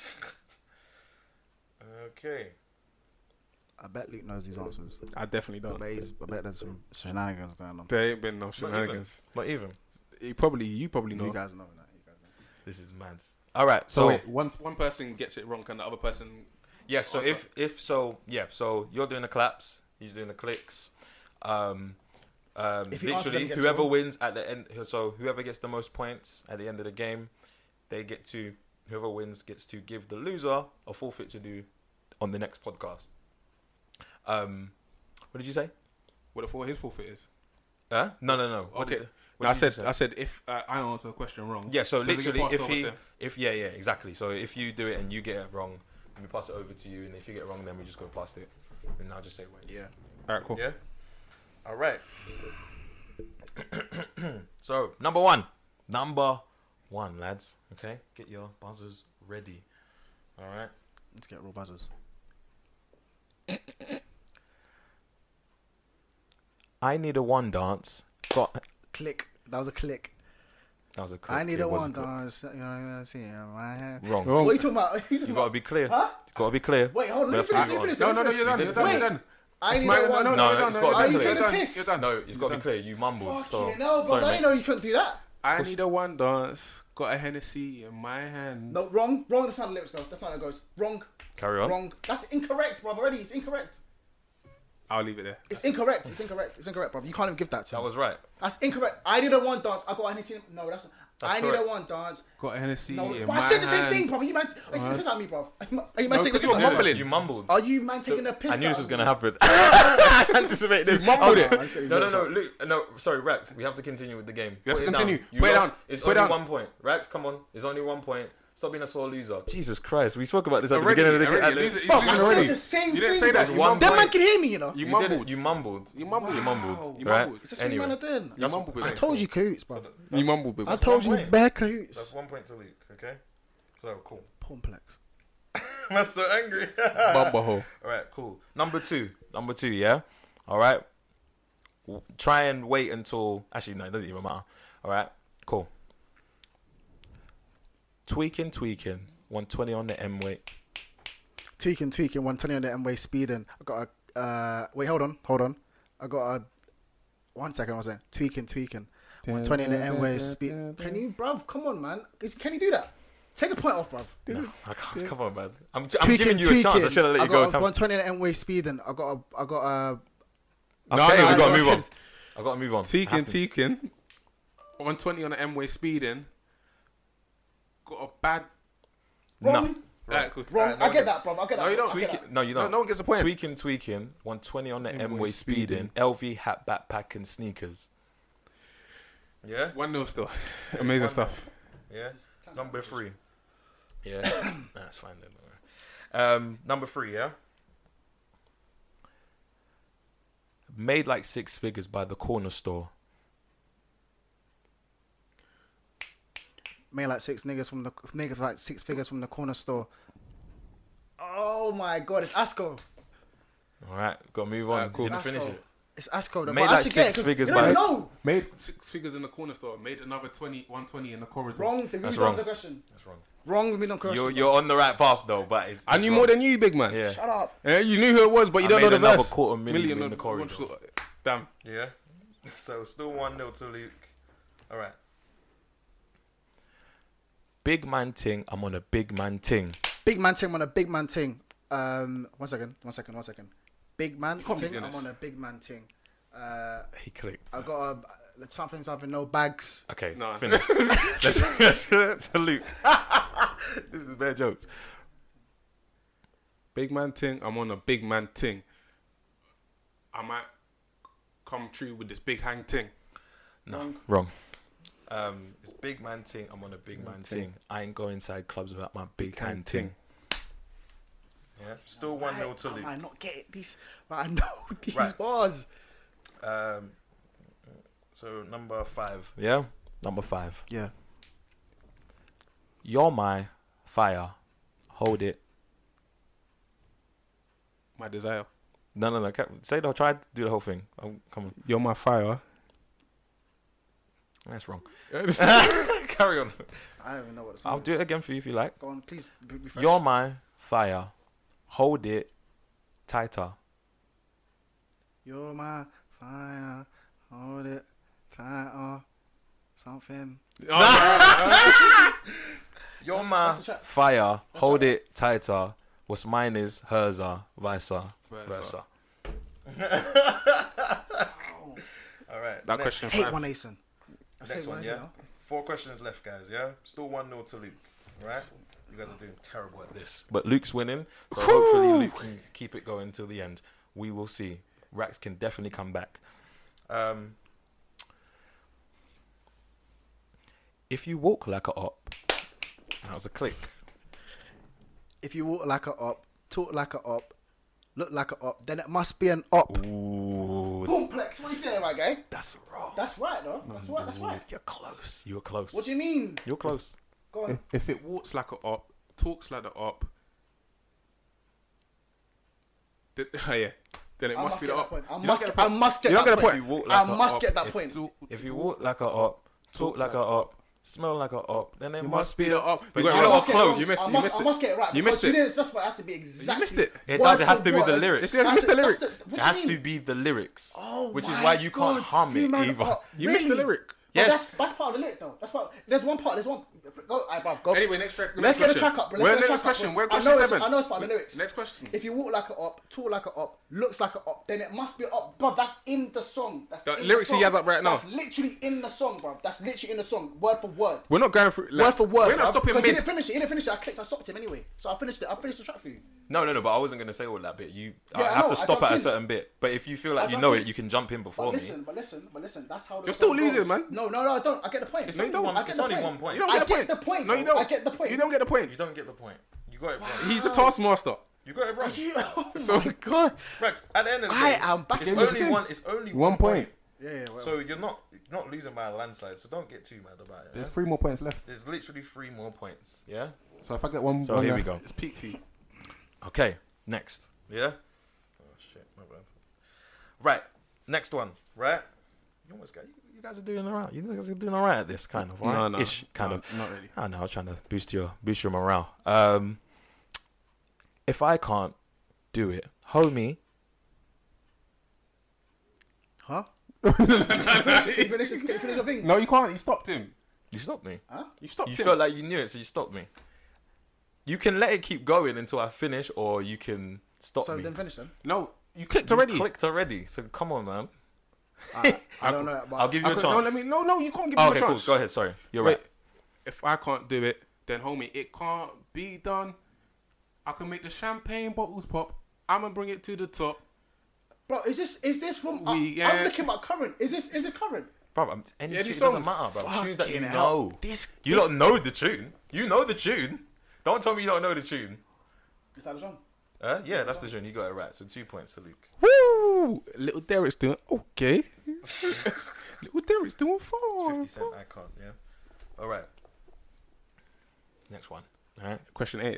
B: Okay.
C: I bet Luke knows these answers.
A: I definitely
C: I
A: don't.
C: bet, he's, I bet there's some shenanigans going on.
A: There ain't been no
B: Not
A: shenanigans.
B: Not even.
A: You probably, you probably know.
C: You guys know that. You guys know.
B: This is mad. All right.
A: So
B: So,
A: wait, once one person gets it wrong, can the other person?
B: yeah, so
A: Also-
B: if, if so, yeah, so you're doing the claps, he's doing the clicks. Um, um,
C: If he answers them,
B: literally,
C: he gets
B: whoever
C: it wrong.
B: wins at the end, so whoever gets the most points at the end of the game, they get to, whoever wins gets to give the loser a forfeit to do on the next podcast. Um, what did you say?
A: What for his forfeit is?
B: Huh? No, no, no. What
A: Okay.
B: did- what
A: No, I
B: did you
A: said
B: say?
A: I said if uh, I answer the question wrong.
B: Yeah, so
A: does it get
B: literally,
A: passed
B: if
A: over
B: he,
A: to him?
B: if yeah, yeah, exactly. So if you do it and you get it wrong, we pass it over to you, and if you get it wrong, then we just go past it, and I'll just say wait.
C: Yeah.
A: All right, cool.
B: Yeah. All right. So number one, number one, lads. Okay, get your buzzers ready. All right.
C: Let's get raw buzzers.
B: I need a one dance. Got
C: Click. That was a click.
B: that was a click.
C: I need
B: It
C: a
B: was
C: one
B: click.
C: dance. You know, I see in my hand.
B: Wrong.
A: Wrong.
C: What are you talking about? What are you talking
B: You gotta
C: about?
B: be clear.
C: Huh?
B: You gotta be clear.
C: Wait, hold on.
B: We
C: Let me
B: have to
C: finish. Let me
B: move
C: finish.
A: No,
C: let
A: no,
C: me
A: no,
C: finish.
A: you're done.
B: You
A: You're
B: did-
A: done.
C: Wait.
A: You're done.
C: I
A: It's
C: need
A: my-
C: a
A: no,
C: one
A: no,
B: No,
A: no,
B: no,
A: no,
B: it's
A: no,
B: gotta
A: no,
B: be
A: you're
B: clear.
A: done.
C: Piss.
A: You're done.
B: No, it's got to
A: You're
B: be clear. You mumbled.
C: Fuck
B: So
C: yeah, no, bro.
B: sorry,
C: I
B: mate.
C: didn't know you couldn't do that.
A: I need a one dance. Got a Hennessy in my hand.
C: No, wrong. Wrong. That's not the lyrics go. That's not how it goes. Wrong.
B: Carry on.
C: Wrong. That's incorrect, bro. Already, it's incorrect.
A: I'll leave it there.
C: It's incorrect. It's incorrect. It's incorrect, bro. You can't even give that to
B: That
C: me.
B: was right.
C: That's incorrect. I need a one dance. I got a Hennessy. No, that's.
B: That's
C: I need
B: correct.
C: a one dance.
A: Got a Hennessy
C: No,
A: in
C: but
A: my
C: I said the same
A: hand.
C: thing, bro. Are you man? Are you
A: What?
C: piss at me, bro? Are you, are you man
A: No,
C: taking the
A: 'cause
C: piss
A: you're
C: at me?
A: mumbling.
B: You mumbled.
C: Are you man taking the piss?
B: I knew this
C: out
B: was
C: of
B: gonna
C: me?
B: happen. I anticipated this.
A: mumbled
B: I
A: it.
B: was- No, no, no, Luke, no. Sorry, Rex. We have to continue with the game.
A: You have
B: Put
A: to
B: it
A: continue.
B: Down. You
A: Put it
B: lost.
A: down.
B: It's
A: Put it
B: only
A: down.
B: one point. Rex, come on. It's only one point. Stop being a sore loser. Jesus Christ. We spoke about this at
A: Already,
B: the beginning of the
A: already.
B: game.
A: He's- he's
C: Bro, I
A: losing
C: said
A: already.
C: the same
A: You didn't
C: thing,
A: say that.
B: bro.
A: You
B: One
A: mumbled.
C: That
B: point.
C: man can hear me, you know.
A: You
B: You
A: mumbled.
B: didn't. You mumbled.
A: You mumbled.
B: You
C: Wow.
B: mumbled.
A: You
B: right?
A: mumbled.
C: Is this what
B: Anyway.
C: you man are doing?
A: You mumbled,
C: I
A: baby.
C: told you cahoots, bro.
A: You mumbled, baby.
C: I told you
B: one point.
C: bare cahoots.
B: That's one point to Luke. Okay. So cool.
C: Complex.
B: I'm so angry.
A: Bumble hole.
B: All right, cool. Number two. Number two, yeah? All right. W- Try and wait until... Actually, no, it doesn't even matter. All right, cool. Tweaking, tweaking. one twenty on the M-weight.
C: Tweaking, tweaking. one twenty on the M-way speeding. I got a. Uh, wait, hold on, hold on. I got a. One second, I was saying. Tweaking, tweaking. one twenty on the M-way speed. Can you, bruv? Come on, man. Is, can you do that? Take a point off, bruv.
B: No, I can't. Come on, man. I'm, I'm
C: Tweaking,
B: giving you
C: tweaking.
B: a chance. I should have let
C: I
B: you go.
C: got a one twenty on the M-way speeding. I got a. I got a.
B: Okay,
A: No, no,
B: we
A: no,
B: got to
A: no,
B: move on.
A: kids.
B: I got to move on.
A: Teaking,
B: Have to.
A: teaking. one twenty on the M-way speeding. Got a bad...
C: Wrong.
A: Alright, cool.
C: Wrong.
B: Right, no,
C: I get that, bruv. I get that.
A: No, you don't.
C: I get
B: Tweaking.
C: that.
B: No, you
A: No,
B: don't.
A: no one gets a point.
B: Tweaking, tweaking. one twenty on the
A: M-way
B: M-way speeding.
A: speeding.
B: L V hat, backpack, and sneakers. Yeah?
A: one nil still. Amazing
B: one
A: stuff.
B: Yeah. Number three. Yeah. That's fine then. Alright. Um, number three, yeah? Made like six figures by the corner store.
C: Made like six niggas from the niggas like six figures from the corner store. Oh my god, it's Asco.
B: Alright, gotta move on.
A: Alright, cool.
B: Didn't finish
C: Asco.
B: it.
C: It's Asco.
B: Made
C: But I
B: like
C: should get
B: six
C: it 'cause
B: figures
C: you don't even
B: by-
C: know.
A: Made six figures in the corner store. Made another twenty, one twenty in the corridor.
C: Wrong. The
B: That's
C: reason
B: wrong.
C: the question.
B: That's wrong.
C: Wrong with me on question.
B: You're you're on the right path though, but it's.
A: I
B: it's
A: knew
B: wrong.
A: more than you, big man.
B: Yeah.
C: Shut up.
A: Yeah, you knew who it was, but you
B: I
A: don't know
B: made
A: the
B: another
A: verse.
B: quarter million in
A: on
B: the corridor.
A: one store. Damn.
B: Yeah. So still one nil to Luke. All right. Big man ting. I'm on a big man ting.
C: Big man ting on a big man ting. Um, one second. One second. One second. Big man
A: can't be
C: ting.
A: doing
C: I'm
A: this.
C: on a big man ting. Uh,
B: He clicked.
C: I got a uh, something something no bags.
B: Okay,
A: No.
B: finish. let's, let's go to Luke. This is bad jokes.
A: Big man ting. I'm on a big man ting. I might come true with this big hang ting.
B: No, wrong. Um, it's big man ting. I'm on a big man ting. I ain't go inside clubs without my big hand ting. Yeah, still one nil to
C: I
B: Luke.
C: might not get it. These, but I know these
B: Right.
C: bars.
B: Um, so number five. Yeah, number five.
C: Yeah.
B: You're my fire. Hold it.
A: My desire.
B: No, no, no. ca- Say the. Try to do the whole thing. Oh, come on.
A: You're my fire.
B: That's wrong.
A: You're
B: Carry on.
C: I don't even know what it's.
B: I'll do it again for you if you like.
C: Go on, please. Be, be fresh.
B: You're my fire. Hold it tighter.
C: You're my fire. Hold it tight or something.
B: You're
C: That's-
B: my
C: that's the track.
B: fire. Hold it tighter. What's mine is hers are vice versa. All right.
A: That question
C: Hate
A: five.
C: one Asen. I
B: Next
C: say
B: one,
C: Asen,
B: yeah.
C: you know.
B: Four questions left, guys. Yeah. Still one nil to Luke. Right. You guys are doing terrible at this. But Luke's winning, so hopefully Luke can keep it going till the end. We will see. Rax can definitely come back. Um, if you walk like a op, that was a click.
C: If you walk like a op, talk like a op, look like a op, then it must be an op.
B: Ooh,
C: Complex. What are you saying, my guy?
B: that's wrong.
C: That's right, though. That's right. That's right.
B: You're close. You were close.
C: What do you mean?
B: You're close.
C: Go
A: If,
C: on.
A: if it walks like a op, talks like the op, then, oh yeah, then it
C: I
A: must
C: must
A: be
C: get
A: the
C: that
A: op.
C: point. I
A: You don't
C: must.
A: get
C: Get,
A: a
C: I must get
A: You don't
C: that
A: get a
C: point.
A: point.
B: You walk like
C: I
B: a
C: must
B: op.
C: get that
B: If-
C: point.
B: If you walk like a op, talk like a op, smell like a op, then it
A: You
B: must be the op. But
A: You got
B: you
A: it
B: lot
A: wrong.
B: are close.
A: You missed
C: I
A: it. You
C: must,
A: missed
C: I
A: it.
C: must get it right.
A: You
C: because
A: missed
C: You
A: it.
C: didn't specify. It has to be exactly.
A: missed it.
B: It
C: word
B: does. It has
C: for
B: to be the
C: word.
B: lyrics.
A: It has to
C: That's
A: be the lyric.
C: that's what
B: It
C: do
B: has
C: you
B: to
C: mean?
B: be the lyrics,
C: Oh
B: which is
C: my
B: why you can't
C: God,
B: hum
C: you
B: it
C: man
B: either.
C: are-
A: You missed the
C: really?
A: lyric.
C: But
B: Yes.
C: that's, that's part of the lyric, though. That's part. There's one part. There's one. Go, alright, bruv, go.
A: Anyway, next track.
C: Let's get the track up. Let's
A: We're
C: get the
A: next
C: track
A: question.
C: up.
A: We're
C: I
A: question
C: know it's-
A: seven.
C: I know it's part of the lyrics.
A: Next question.
C: If you walk like a op, talk like a op, looks like a op, then it must be a op, bro. That's in the song. That's
A: The
C: in
A: lyrics
C: the
A: he
C: song.
A: has up right now.
C: That's literally in the song, bro. That's literally in the song, word for word.
A: We're not going through like,
C: Word for word.
A: We're not
C: bruv.
A: stopping
C: 'Cause He
A: mid.
C: didn't finish it. He didn't finish it. I clicked. I stopped him anyway. So I finished it. I finished the track for you.
B: No, no, no. But I wasn't gonna say all that bit. You,
C: Yeah,
B: I
C: I
B: have
C: know,
B: to
C: I
B: stop
C: jumped
B: at a
C: in.
B: certain bit. But if you feel like
C: I
B: you know
C: jumped
B: it,
C: in.
B: you can jump in before
C: But
B: me.
C: listen, but listen, but listen. That's how the
A: You're
C: song
A: still losing,
C: goes.
A: man.
C: No, no, no. I don't. I get the point.
B: It's
A: No, you
B: only
A: don't.
B: one.
C: I get
B: It's
C: the
B: only
C: point.
B: one point.
A: You don't
C: I
A: get the
C: get
A: point.
C: the point,
A: No, you
C: bro.
A: don't.
C: I get the point.
A: You don't get the point.
B: You don't get the point. You got it wrong.
A: He's the taskmaster.
B: You got it wrong.
C: Oh
A: So-
C: my god.
B: Rex, at the end of the
C: I
B: day,
C: am back
B: it's
C: in the
B: only
A: game.
B: one. It's only
A: One
B: one
A: point.
C: Yeah, yeah. Well.
B: So you're not you're not losing by a landslide. So don't get too mad about it.
A: There's
B: Yeah?
A: three more points left.
B: There's literally three more points. Yeah.
A: So if I get one,
B: So
A: one
B: here we
A: left,
B: go.
A: It's peak for you.
B: Okay. Next. Yeah. Oh shit, my bad. Right. Next one. Right. You almost got. You, you guys are doing alright. You guys are doing alright at this kind of. Right?
A: No, no,
B: Ish, kind
A: no,
B: of.
A: not really.
B: I know. I was trying to boost your boost your morale. Um. If I can't do it, homie.
C: Huh? He finished his he finished the thing.
A: No, you can't. You stopped him.
B: You stopped me.
C: Huh?
A: You stopped
B: You
A: him.
B: felt like you knew it, so you stopped me. You can let it keep going until I finish, or you can stop
C: So
B: me.
C: then finish then.
A: No, you clicked
B: You
A: already.
B: clicked already, so come on, man.
C: I, I don't know. But
B: I'll give you
A: I
B: a
A: could-
B: chance.
A: no, let me. No, no, you can't give
B: Oh,
A: him
B: okay,
A: a
B: cool.
A: chance.
B: Go ahead. Sorry, you're
A: Wait,
B: right.
A: if I can't do it, then homie, it can't be done. I can make the champagne bottles pop. I'ma bring it to the top.
C: Bro, is this is this from?
A: We,
C: I,
A: yeah.
C: I'm looking at current. Is this is this current?
B: Bro, I'm, any
A: Yeah,
B: tune
A: these
B: doesn't
A: songs.
B: matter, bro. Tunes that you
C: Fucking hell.
B: know.
C: This
B: You
C: this,
B: don't know the tune. You know the tune. Don't tell me you don't know the tune.
C: Is that the song?
B: Uh, yeah, that's the tune. You got it right. So two points to Luke.
A: Woo! Little Derek's doing okay. Little Derek's doing fine.
B: Fifty cent. I can't. Yeah. All right. Next one. All right.
A: Question eight.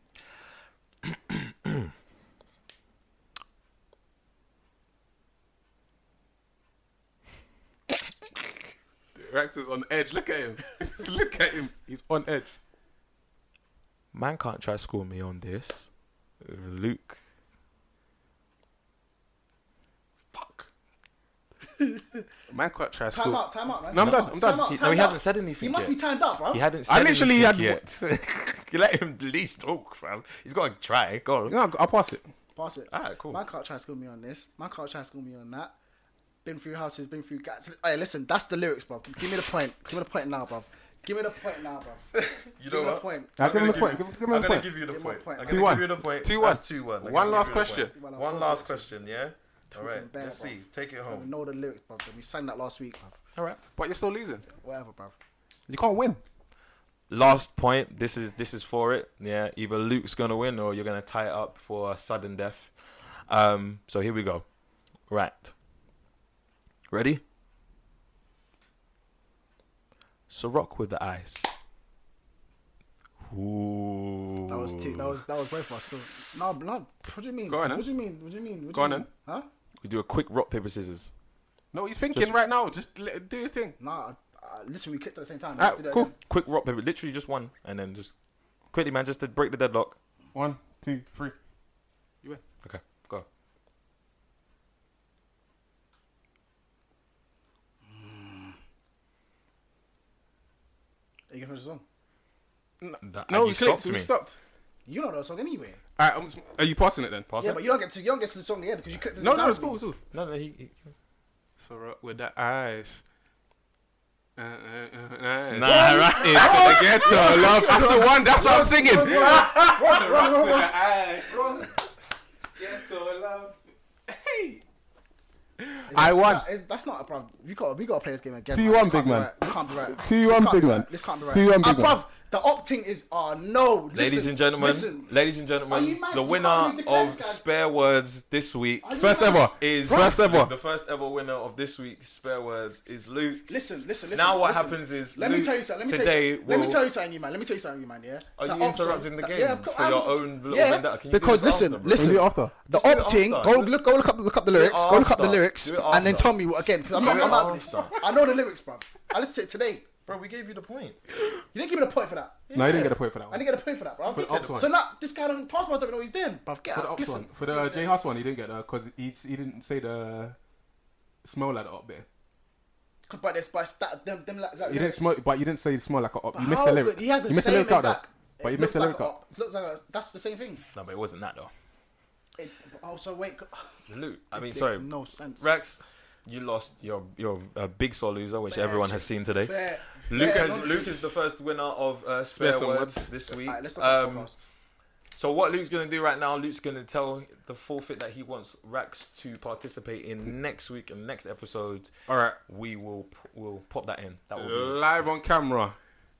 A: Rex is on edge. Look at him. Look at him. He's on edge.
B: Man can't try score me on this. Uh, Luke.
A: Fuck. Man can't try
C: Time
A: school.
C: out, time out, man.
A: No, I'm
C: Time
A: done,
C: out,
A: I'm done.
C: time out,
B: He, no,
C: time
B: he
C: out.
B: hasn't said
C: He
B: anything
C: must
B: yet.
C: be timed out, bro.
B: He hadn't
A: I
B: said
A: literally
B: anything
A: had-
B: yet. You let him at least talk, fam. He's got to try. Go on.
A: No, I'll pass it.
C: Pass it.
B: Alright, cool.
C: Man can't try to school me on this. Man can't try to school me on that. Been through houses, been through gats. Hey, listen, that's the lyrics, bro. Give me the point. Give me the point now, bro. Give me the point now, bro.
B: You
C: Give
B: know
C: me the
B: what?
C: point.
A: I'll
B: I'm
A: give him
B: gonna
A: the point.
B: you-
A: Give, give him
B: I'm
A: the
B: gonna
A: point.
B: give you the
C: Give him a
B: point.
C: point.
B: I'm
C: Two
B: gonna
A: one.
B: give you the point.
A: Two
B: That's
A: one.
B: two one. I'm
A: One
B: gonna
A: last
B: give you the
A: question.
B: point.
C: Well, I'm
B: One
C: talking
B: last
C: about
B: question, yeah? All right,
C: bare,
B: let's see.
C: bruv.
B: Take it
C: We
B: home.
C: know the lyrics, bro. We sang that last week, bro.
B: All right.
A: But you're still losing.
C: Whatever, bro.
A: You can't win.
B: Last point. This is this is for it. Yeah. Either Luke's gonna win or you're gonna tie it up for sudden death. Um. So here we go. Right. Ready? So rock with the ice. Ooh.
C: That was two. That was that was both of us. Still. No, no. What do you mean?
A: Go on, then.
C: What do you mean? What do you mean? What do
A: Go
C: you
A: on,
C: mean? Huh?
B: We do a quick rock paper scissors.
A: No, he's thinking
B: Just-
A: right now. Just let him do his thing.
C: Nah. Uh, literally, we clicked at the same time.
A: Alright,
C: Let's do that
A: cool.
C: again.
B: Quick rock paper. Literally just one, and then just quickly, man, just to break the deadlock.
A: One, two, three. You win.
B: Okay. Go.
C: Are you gonna finish the song?
B: That-
A: No,
B: you
A: you clicked.
B: stopped
A: We
B: me.
A: stopped.
C: You know that song anyway.
A: Alright, I'm, are you passing it then?
B: Pass
C: Yeah,
B: it?
C: but you don't get to you don't get to the song at the end because you clicked. at the
A: No,
C: same
A: no,
C: time
A: it's
C: as me.
A: cool, it's cool.
B: No, no, he, he
A: So rock with the eyes. Uh, uh, uh, uh,
B: Nah, right.
A: It's the ghetto love. That's the one. That's what I'm singing.
C: Wrong, wrong, wrong, wrong, wrong.
A: eyes. Ghetto love. Hey. I won.
C: That, is, that's not a bruv. We got we got to play this game again.
D: two
C: man.
D: one,
C: This can't
D: big
C: be
D: man.
C: right. This can't be right.
D: two
C: This
D: one,
C: can't
D: big
C: be
D: man.
C: right. This can't be right.
D: two one,
C: Ah,
D: big man.
C: bruv, the opting is oh no. Listen,
B: Ladies and gentlemen,
C: listen.
B: ladies and
C: Are
B: gentlemen,
C: you mad?
B: the
C: You
B: winner
C: can't read the
B: of
C: text, guys.
B: Spare Words this week
C: Are you
A: First
C: mad?
A: ever.
B: is
A: First ever.
B: the first ever winner of this week's Spare Words is Luke.
C: Listen, listen, listen.
B: Now what
C: listen.
B: happens is
C: let me
B: Luke
C: tell you something. Let me
B: today
C: tell you, let me
B: will-
C: tell you something, you man. Let me tell you something, you man. Yeah.
B: Are
C: The
B: you
C: option-
B: interrupting the
C: that-
B: game
C: yeah, of course,
B: for
C: I'm-
B: your own little
C: yeah,
B: vendetta? Can you do
C: because
B: this
C: listen,
B: after, bro?
C: listen.
D: We'll do it after.
C: The
B: Just do it
C: opting,
B: after.
C: go
B: Do it-
C: look, go look up, look up the
B: do it
C: lyrics, go look up the
B: after.
C: lyrics,
B: Do it
C: and then
B: after.
C: tell me what again. Because I'm
B: Do
C: not,
B: it
C: I'm not.
B: after.
C: I know the lyrics, bro. I listened to it today.
B: Bro, we gave you the point.
C: You didn't give me the point for that.
D: No, you didn't get a point for that
C: I
D: one.
C: didn't get a point for that, bro.
A: For the ops one.
C: So now this guy don't passport doesn't know what he's doing, bro. Get
A: For the
C: out.
A: ops
C: Listen.
A: one. For the uh, J House one, he didn't get that because he he didn't say the smell like the up there.
C: But there's by stat them them like.
A: You didn't smell, but you didn't say smell like a up. You missed
C: How?
A: the lyric.
C: He has the
A: you missed the
C: same
A: lyric out
C: exact.
A: though. But
C: It
A: you missed
C: looks
A: the
C: like
A: lyric
C: a
A: out.
C: op- Looks like a, that's the same thing.
B: No, but it wasn't that though.
C: It, oh, so wait.
B: Luke, I
C: it
B: mean,
C: makes
B: sorry,
C: No sense.
B: Rex, you lost your your uh, big sore loser, which
C: Bear
B: everyone
C: shit.
B: has seen today.
C: Bear-
B: Luke
C: bear
B: has,
C: nonsense.
B: Luke is the first winner of uh, Spare,
A: Spare some
B: Words
A: words.
B: this week.
C: Alright, let's talk about
B: Um,
C: the podcast.
B: So what Luke's gonna do right now, Luke's gonna tell the forfeit that he wants Rax to participate in next week and next episode.
A: All right.
B: We will p- will pop that in. That will be
A: Live on camera.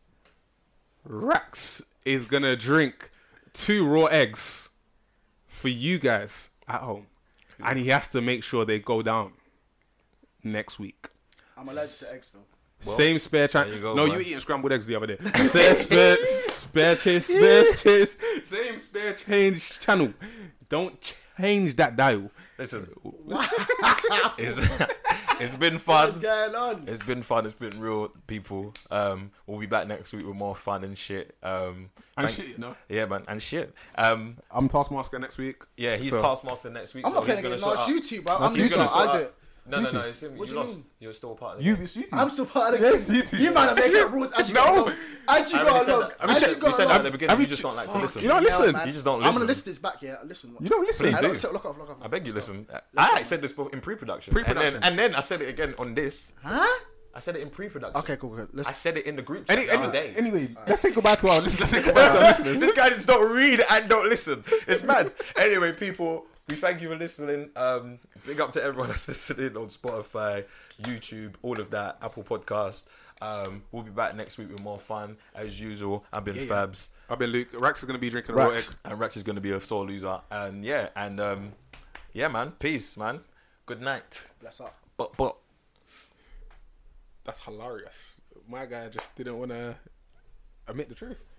A: Rax is gonna drink two raw eggs for you guys at home, and he has to make sure they go down next week.
C: I'm allergic to eggs though.
B: Well,
A: Same spare
B: there
A: channel.
B: you go,
A: No,
B: man.
A: you were eating scrambled eggs the other day. Same spare, spare chase, spare chase. Same spare change channel. Don't change that dial.
B: listen. it's, it's been
C: What's
B: fun.
C: going on?
B: It's been fun. It's been real, people. Um, we'll be back next week with more fun and shit. Um,
A: And
B: thank-
A: shit, you know.
B: Yeah, man, and shit. Um,
A: I'm Taskmaster next week.
B: yeah, he's
A: So-
B: Taskmaster next week.
C: I'm
B: so
C: not playing
B: he's
C: against
B: gonna
C: no,
B: sort
C: it's
B: out-
C: YouTube, bro.
A: No,
C: I'm
A: it's
C: neutral.
B: gonna sort
C: I do
B: out-
C: it.
B: No, no,
A: YouTube.
B: no. It's him.
C: What
B: you
C: do you
B: lost.
C: mean?
B: You're still a part of the
A: You,
B: game.
A: it's YouTube.
C: I'm still part of the
A: Yes,
C: game.
A: YouTube.
C: You man are making up rules as you
A: No.
C: go along. As you
B: I
C: go
B: already said
C: along.
B: that.
A: I mean,
C: As
A: check-
C: you
B: We
C: go
B: said that at
C: along.
B: the beginning.
A: Have
B: You
A: you
B: just
A: che-
B: don't like to
C: Fuck,
B: listen.
A: You don't listen.
C: man.
B: You just don't
C: I'm gonna
B: listen.
C: listen to this back, yeah. Listen.
A: You don't listen.
B: Please
C: I
B: do.
C: look, look off, look off.
B: I beg you,
C: Let's go.
B: listen. I said this in pre-production,
A: Pre-production.
B: and then and then I said it again on this.
C: Huh?
B: I said it in pre-production.
C: Okay, cool, cool.
B: I
C: Let's.
B: said it in the group chat
A: Any,
B: the other
A: any,
B: day.
A: anyway, let's say goodbye to our listeners. Let's say goodbye to our listeners.
B: This guy just don't read and don't listen. It's mad. Anyway, people, we thank you for listening. Um, big up to everyone that's listening on Spotify, YouTube, all of that, Apple Podcast. Um, we'll be back next week with more fun as usual. I've been
A: Yeah, yeah.
B: Fabs,
A: I've been Luke. Rax is going to be drinking a raw egg.
C: Rax.
B: and Rex is going to be a sore loser. And yeah, and um, yeah, man, peace, man. Good night.
C: Bless up.
B: But but.
A: That's hilarious. My guy just didn't want to admit the truth.